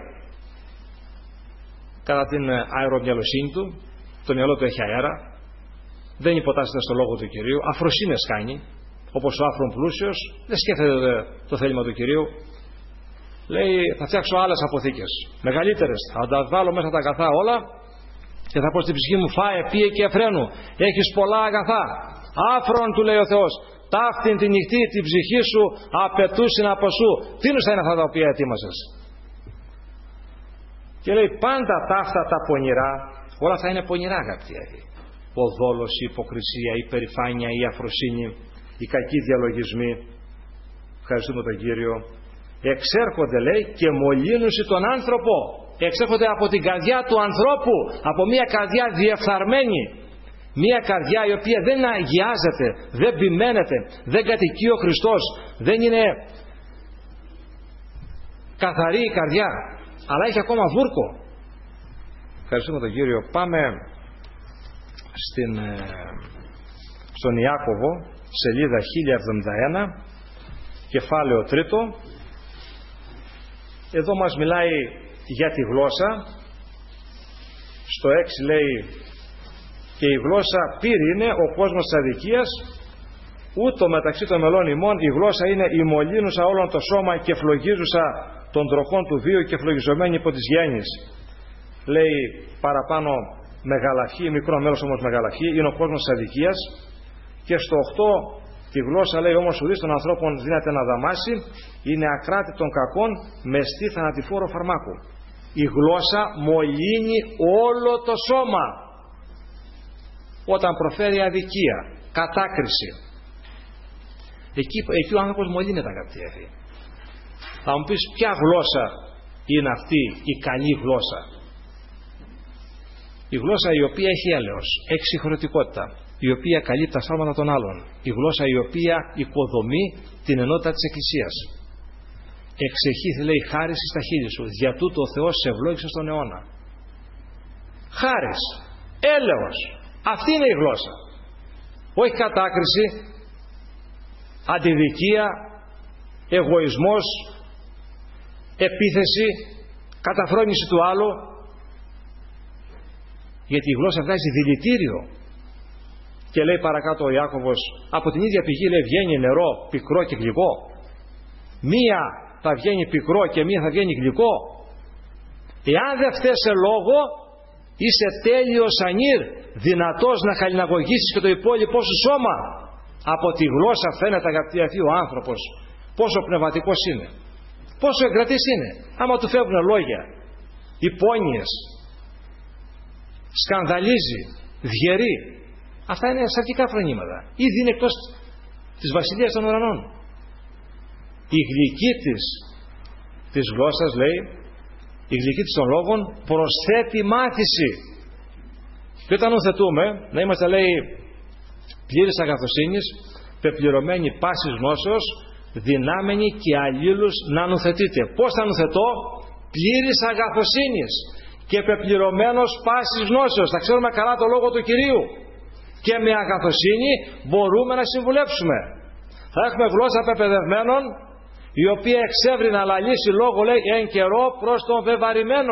κατά την αερομυαλοσύνη του, το μυαλό του έχει αέρα, δεν υποτάσσεται στο λόγο του Κυρίου, αφροσύνες κάνει, όπως ο άφρον πλούσιος, δεν σκέφτεται το θέλημα του Κυρίου. Λέει, θα φτιάξω άλλες αποθήκες, μεγαλύτερες, θα τα βάλω μέσα τα αγαθά όλα και θα πω στην ψυχή μου, φάε, πίε και εφραίνου, έχεις πολλά αγαθά. Άφρον, του λέει ο Θεός, ταύτην τη νυχτή την ψυχή σου απαιτούσιν από σου. Τι θα είναι αυτά τα οποία ετοίμασες? Και λέει, πάντα ταύτα τα πονηρά, όλα θα είναι πονηρά, αγαπητοί. Ο δόλος, η υποκρισία, η περηφάνεια, η αφροσύνη, οι κακοί διαλογισμοί. Ευχαριστούμε τον Κύριο. Εξέρχονται, λέει, και μολύνουσι τον άνθρωπο. Εξέρχονται από την καρδιά του ανθρώπου, από μια καρδιά διεφθαρμένη, μια καρδιά η οποία δεν αγιάζεται, δεν ποιμένεται, δεν κατοικεί ο Χριστός, δεν είναι καθαρή η καρδιά. αλλά έχει ακόμα βούρκο. Ευχαριστούμε τον Κύριο. Πάμε στον Ιάκωβο, σελίδα 1071, κεφάλαιο 3. Εδώ μας μιλάει για τη γλώσσα. Στο 6 λέει, και η γλώσσα πύρη είναι ο κόσμος της αδικίας, ούτω μεταξύ των μελών ημών η γλώσσα είναι η μολύνουσα όλον το σώμα και φλογίζουσα των τροχών του βίου και φλογιζομένη υπό της γέννης. Λέει παραπάνω μεγαλαχή, μικρό μέρος όμως μεγαλαχή, είναι ο κόσμος της αδικίας. Και στο 8 τη γλώσσα λέει όμως ουδής των ανθρώπων δύναται να δαμάσει, είναι ακράτη των κακών μεστή θανατηφόρο φαρμάκου. Η γλώσσα μολύνει όλο το σώμα όταν προφέρει αδικία, κατάκριση. Εκεί ο άνθρωπος μολύνεται, αγαπητοί αδελφοί. Θα μου πεις ποια γλώσσα είναι αυτή η καλή γλώσσα? Η γλώσσα η οποία έχει έλεος, έχει συγχωρητικότητα, η οποία καλύπτει τα σφάλματα των άλλων, η γλώσσα η οποία οικοδομεί την ενότητα της Εκκλησίας. Εξεχήθη, λέει, χάρις στα χείλη σου, δια τούτο ο Θεός σε ευλόγησε στον αιώνα. Χάρις, έλεος, αυτή είναι η γλώσσα. Όχι κατάκριση, αντιδικία, εγωισμός, επίθεση, καταφρόνηση του άλλου. Γιατί η γλώσσα βγάζει δηλητήριο. Και λέει παρακάτω ο Ιάκωβος, από την ίδια πηγή, λέει, βγαίνει νερό πικρό και γλυκό. Μία θα βγαίνει πικρό και μία θα βγαίνει γλυκό. Εάν δεν φταίσαι λόγο, είσαι τέλειος ανήρ, δυνατός να χαλιναγωγήσεις και το υπόλοιπό σου σώμα. Από τη γλώσσα φαίνεται, αγαπητοί αυτοί, ο άνθρωπος πόσο πνευματικός είναι, πόσο εγκρατής είναι. Άμα του φεύγουν λόγια, υπόνοιες, σκανδαλίζει, διαιρεί, αυτά είναι σαρκικά φρονήματα. Ήδη είναι εκτός της βασιλείας των ουρανών. Η γλυκή της γλώσσας, λέει, η γλυκή της των λόγων προσθέτει μάθηση. Και όταν νοθετούμε, να είμαστε, λέει, πλήρης αγαθοσύνης, πεπληρωμένοι πάσης γνώσεως, δυνάμενοι και αλλήλους να νοθετείτε. Πώς θα νοθετώ? Πλήρης αγαθοσύνης και πεπληρωμένος πάσης γνώσεως. Θα ξέρουμε καλά το λόγο του Κυρίου και με αγαθοσύνη μπορούμε να συμβουλεύσουμε. Θα έχουμε γλώσσα πεπαιδευμένων, η οποία εξεύρει να λαλήσει λόγο, λέει, εν καιρό προς τον βεβαρημένο.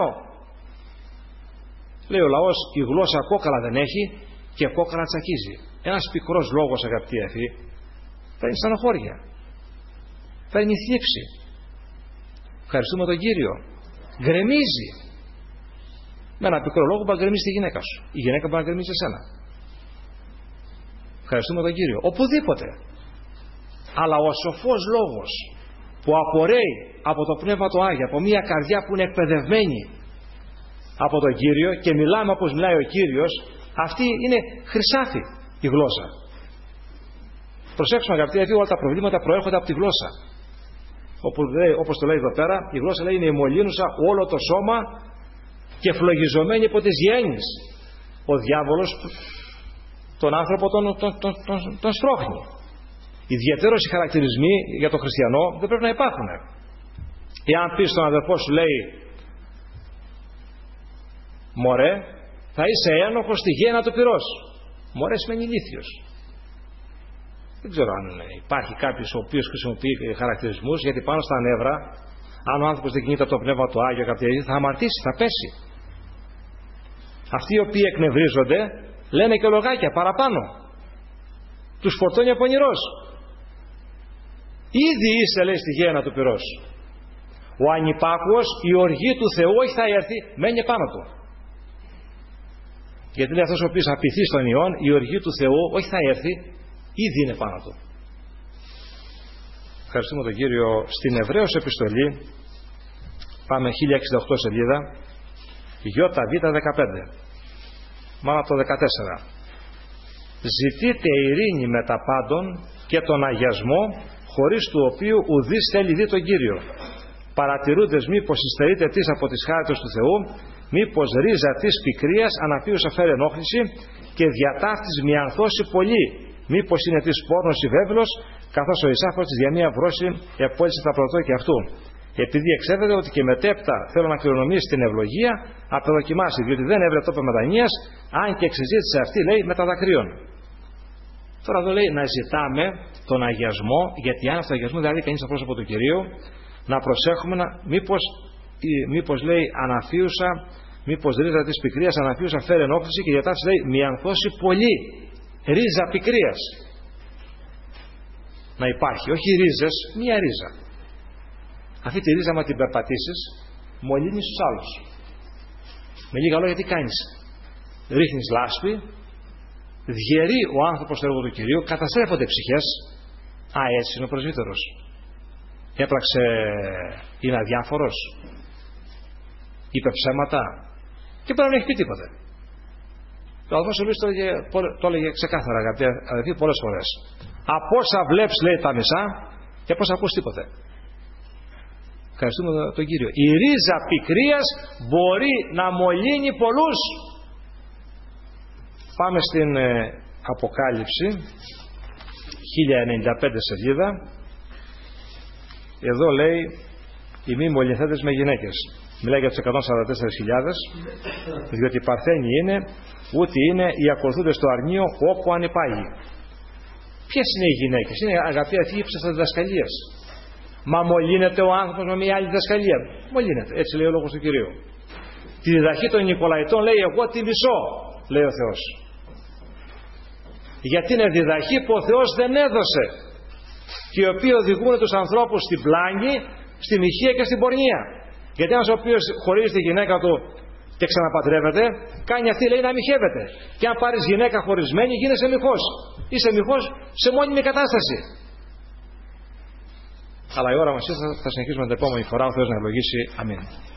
Λέει ο λαός, η γλώσσα κόκαλα δεν έχει και κόκαλα τσακίζει. Ένας πικρός λόγος, αγαπητοί αδελφοί, φέρνει στενοχώρια, φέρνει θλίψη. Ευχαριστούμε τον Κύριο. Γκρεμίζει. Με ένα πικρό λόγο μπορεί να γκρεμίσει τη γυναίκα σου. Η γυναίκα μπορεί να γκρεμίσει εσένα. Ευχαριστούμε τον Κύριο. Οπουδήποτε. Αλλά ο σοφός λόγος που απορρέει από το Πνεύμα το Άγιο, από μια καρδιά που είναι εκπαιδευμένη από τον Κύριο και μιλάμε όπως μιλάει ο Κύριος, αυτή είναι χρυσάφι η γλώσσα. Προσέξουμε, αγαπητοί, γιατί όλα τα προβλήματα προέρχονται από τη γλώσσα. Όπως το λέει εδώ πέρα, η γλώσσα, λέει, είναι η μολύνουσα όλο το σώμα και φλογιζομένη υπό τις γέννης. Ο διάβολος τον άνθρωπο τον στρώχνει. Ιδιαίτερως οι χαρακτηρισμοί για τον χριστιανό δεν πρέπει να υπάρχουν. Εάν πεις στον αδερφό σου, λέει, μωρέ, θα είσαι ένοχος στη γέννα του πυρός. Μωρέ σημαίνει ηλίθιος. Δεν ξέρω αν υπάρχει κάποιος ο οποίος χρησιμοποιεί χαρακτηρισμούς, γιατί πάνω στα νεύρα, αν ο άνθρωπος δεν κινείται από το Πνεύμα του Άγιο, θα αμαρτήσει, θα πέσει. Αυτοί οι οποίοι εκνευρίζονται λένε και λογάκια παραπάνω. Τους φορτώνει ο πονηρός. Ήδη είσαι, λέει, στη γέννα του πυρός. Ο ανυπάκουος, η οργή του Θεού όχι θα έρθει, μένει πάνω του. Γιατί λέει αυτός ο οποίος απειθεί στον Υιόν, η οργή του Θεού όχι θα έρθει, ήδη είναι πάνω του. Ευχαριστούμε τον Κύριο. Στην Εβραίους επιστολή, πάμε 1068 σελίδα, ΙΒ15, μάλλον από το 14. Ζητείτε ειρήνη με τα πάντων και τον αγιασμό, χωρίς του οποίου ουδής θέλει δει τον Κύριο. Παρατηρούντες μήπως υστερείτε της από τις χάριτες του Θεού, μήπως ρίζα της πικρίας αναπίουσα φέρει ενόχληση και διατάφτης μιανθώσει πολύ, μήπως είναι της πόρνος η βέβαιλος, καθώς ο Ισάφος της για μία βρώση επόλυσε τα πρωτόκια αυτού. επειδή εξέδεται ότι και μετέπειτα θέλω να κληρονομήσει την ευλογία, απεδοκιμάσει, διότι δεν έβρε τόπο μετανοίας, αν και εξεζήτησε αυτή, λέει, με τα δακρύων. Τώρα εδώ λέει να ζητάμε τον αγιασμό, γιατί αν αυτό αγιασμό δηλαδή κανείς στο πρόσωπο του Κυρίου, να προσέχουμε μήπως λέει αναφίουσα, μήπως ρίζα της πικρίας αναφίουσα φέρει ενόχληση, και διατάφηση λέει μη ανθώσει πολύ. Ρίζα πικρίας να υπάρχει, όχι ρίζες, μία ρίζα. Αυτή τη ρίζα, άμα την περπατήσεις, μολύνεις τους άλλους. Με λίγα λόγια, τι κάνεις? Ρίχνεις λάσπη, διαιρεί ο άνθρωπος το έργο του Κυρίου, καταστρέφονται οι ψυχές. Α, έτσι είναι ο πρεσβύτερος. Έπραξε, είναι αδιάφορος, είπε ψέματα, και πρέπει να μην έχει πει τίποτε. Ο αδελφός ο Λουίς το έλεγε ξεκάθαρα, αγαπητοί αδελφοί, πολλές φορές. Από όσα βλέπεις, λέει, τα μισά, και από όσα ακούς τίποτε. Ευχαριστούμε τον Κύριο. Η ρίζα πικρίας μπορεί να μολύνει πολλούς. Πάμε στην Αποκάλυψη, 1095 σελίδα. Εδώ λέει οι μη μολυνθέντες με γυναίκες. Μιλάει για τους 144.000, διότι παρθένοι είναι, ούτε είναι οι ακολουθούντες στο αρνείο όπου ανυπάγει. Ποιες είναι οι γυναίκες? Είναι, αγαπητοί αδελφοί, ύψιστα διδασκαλίας. Μα μολύνεται ο άνθρωπος με μια άλλη διδασκαλία? Μολύνεται, έτσι λέει ο λόγος του Κυρίου. Τη διδαχή των Νικολαϊτών λέει εγώ τη μισώ, λέει ο Θεός. Γιατί είναι διδαχή που ο Θεός δεν έδωσε, και οι οποίοι οδηγούν τους ανθρώπους στην πλάνη, στην ηχεία και στην πορνεία. Γιατί ένας ο οποίος χωρίζει τη γυναίκα του και ξαναπαντρεύεται, κάνει αυτή, λέει, να μοιχεύεται. Και αν πάρεις γυναίκα χωρισμένη, γίνεσαι μοιχός. Είσαι μοιχός σε μόνιμη κατάσταση. Αλλά η ώρα μας ήρθε, θα συνεχίσουμε την επόμενη φορά. Ο Θεός να ευλογήσει. Αμήν.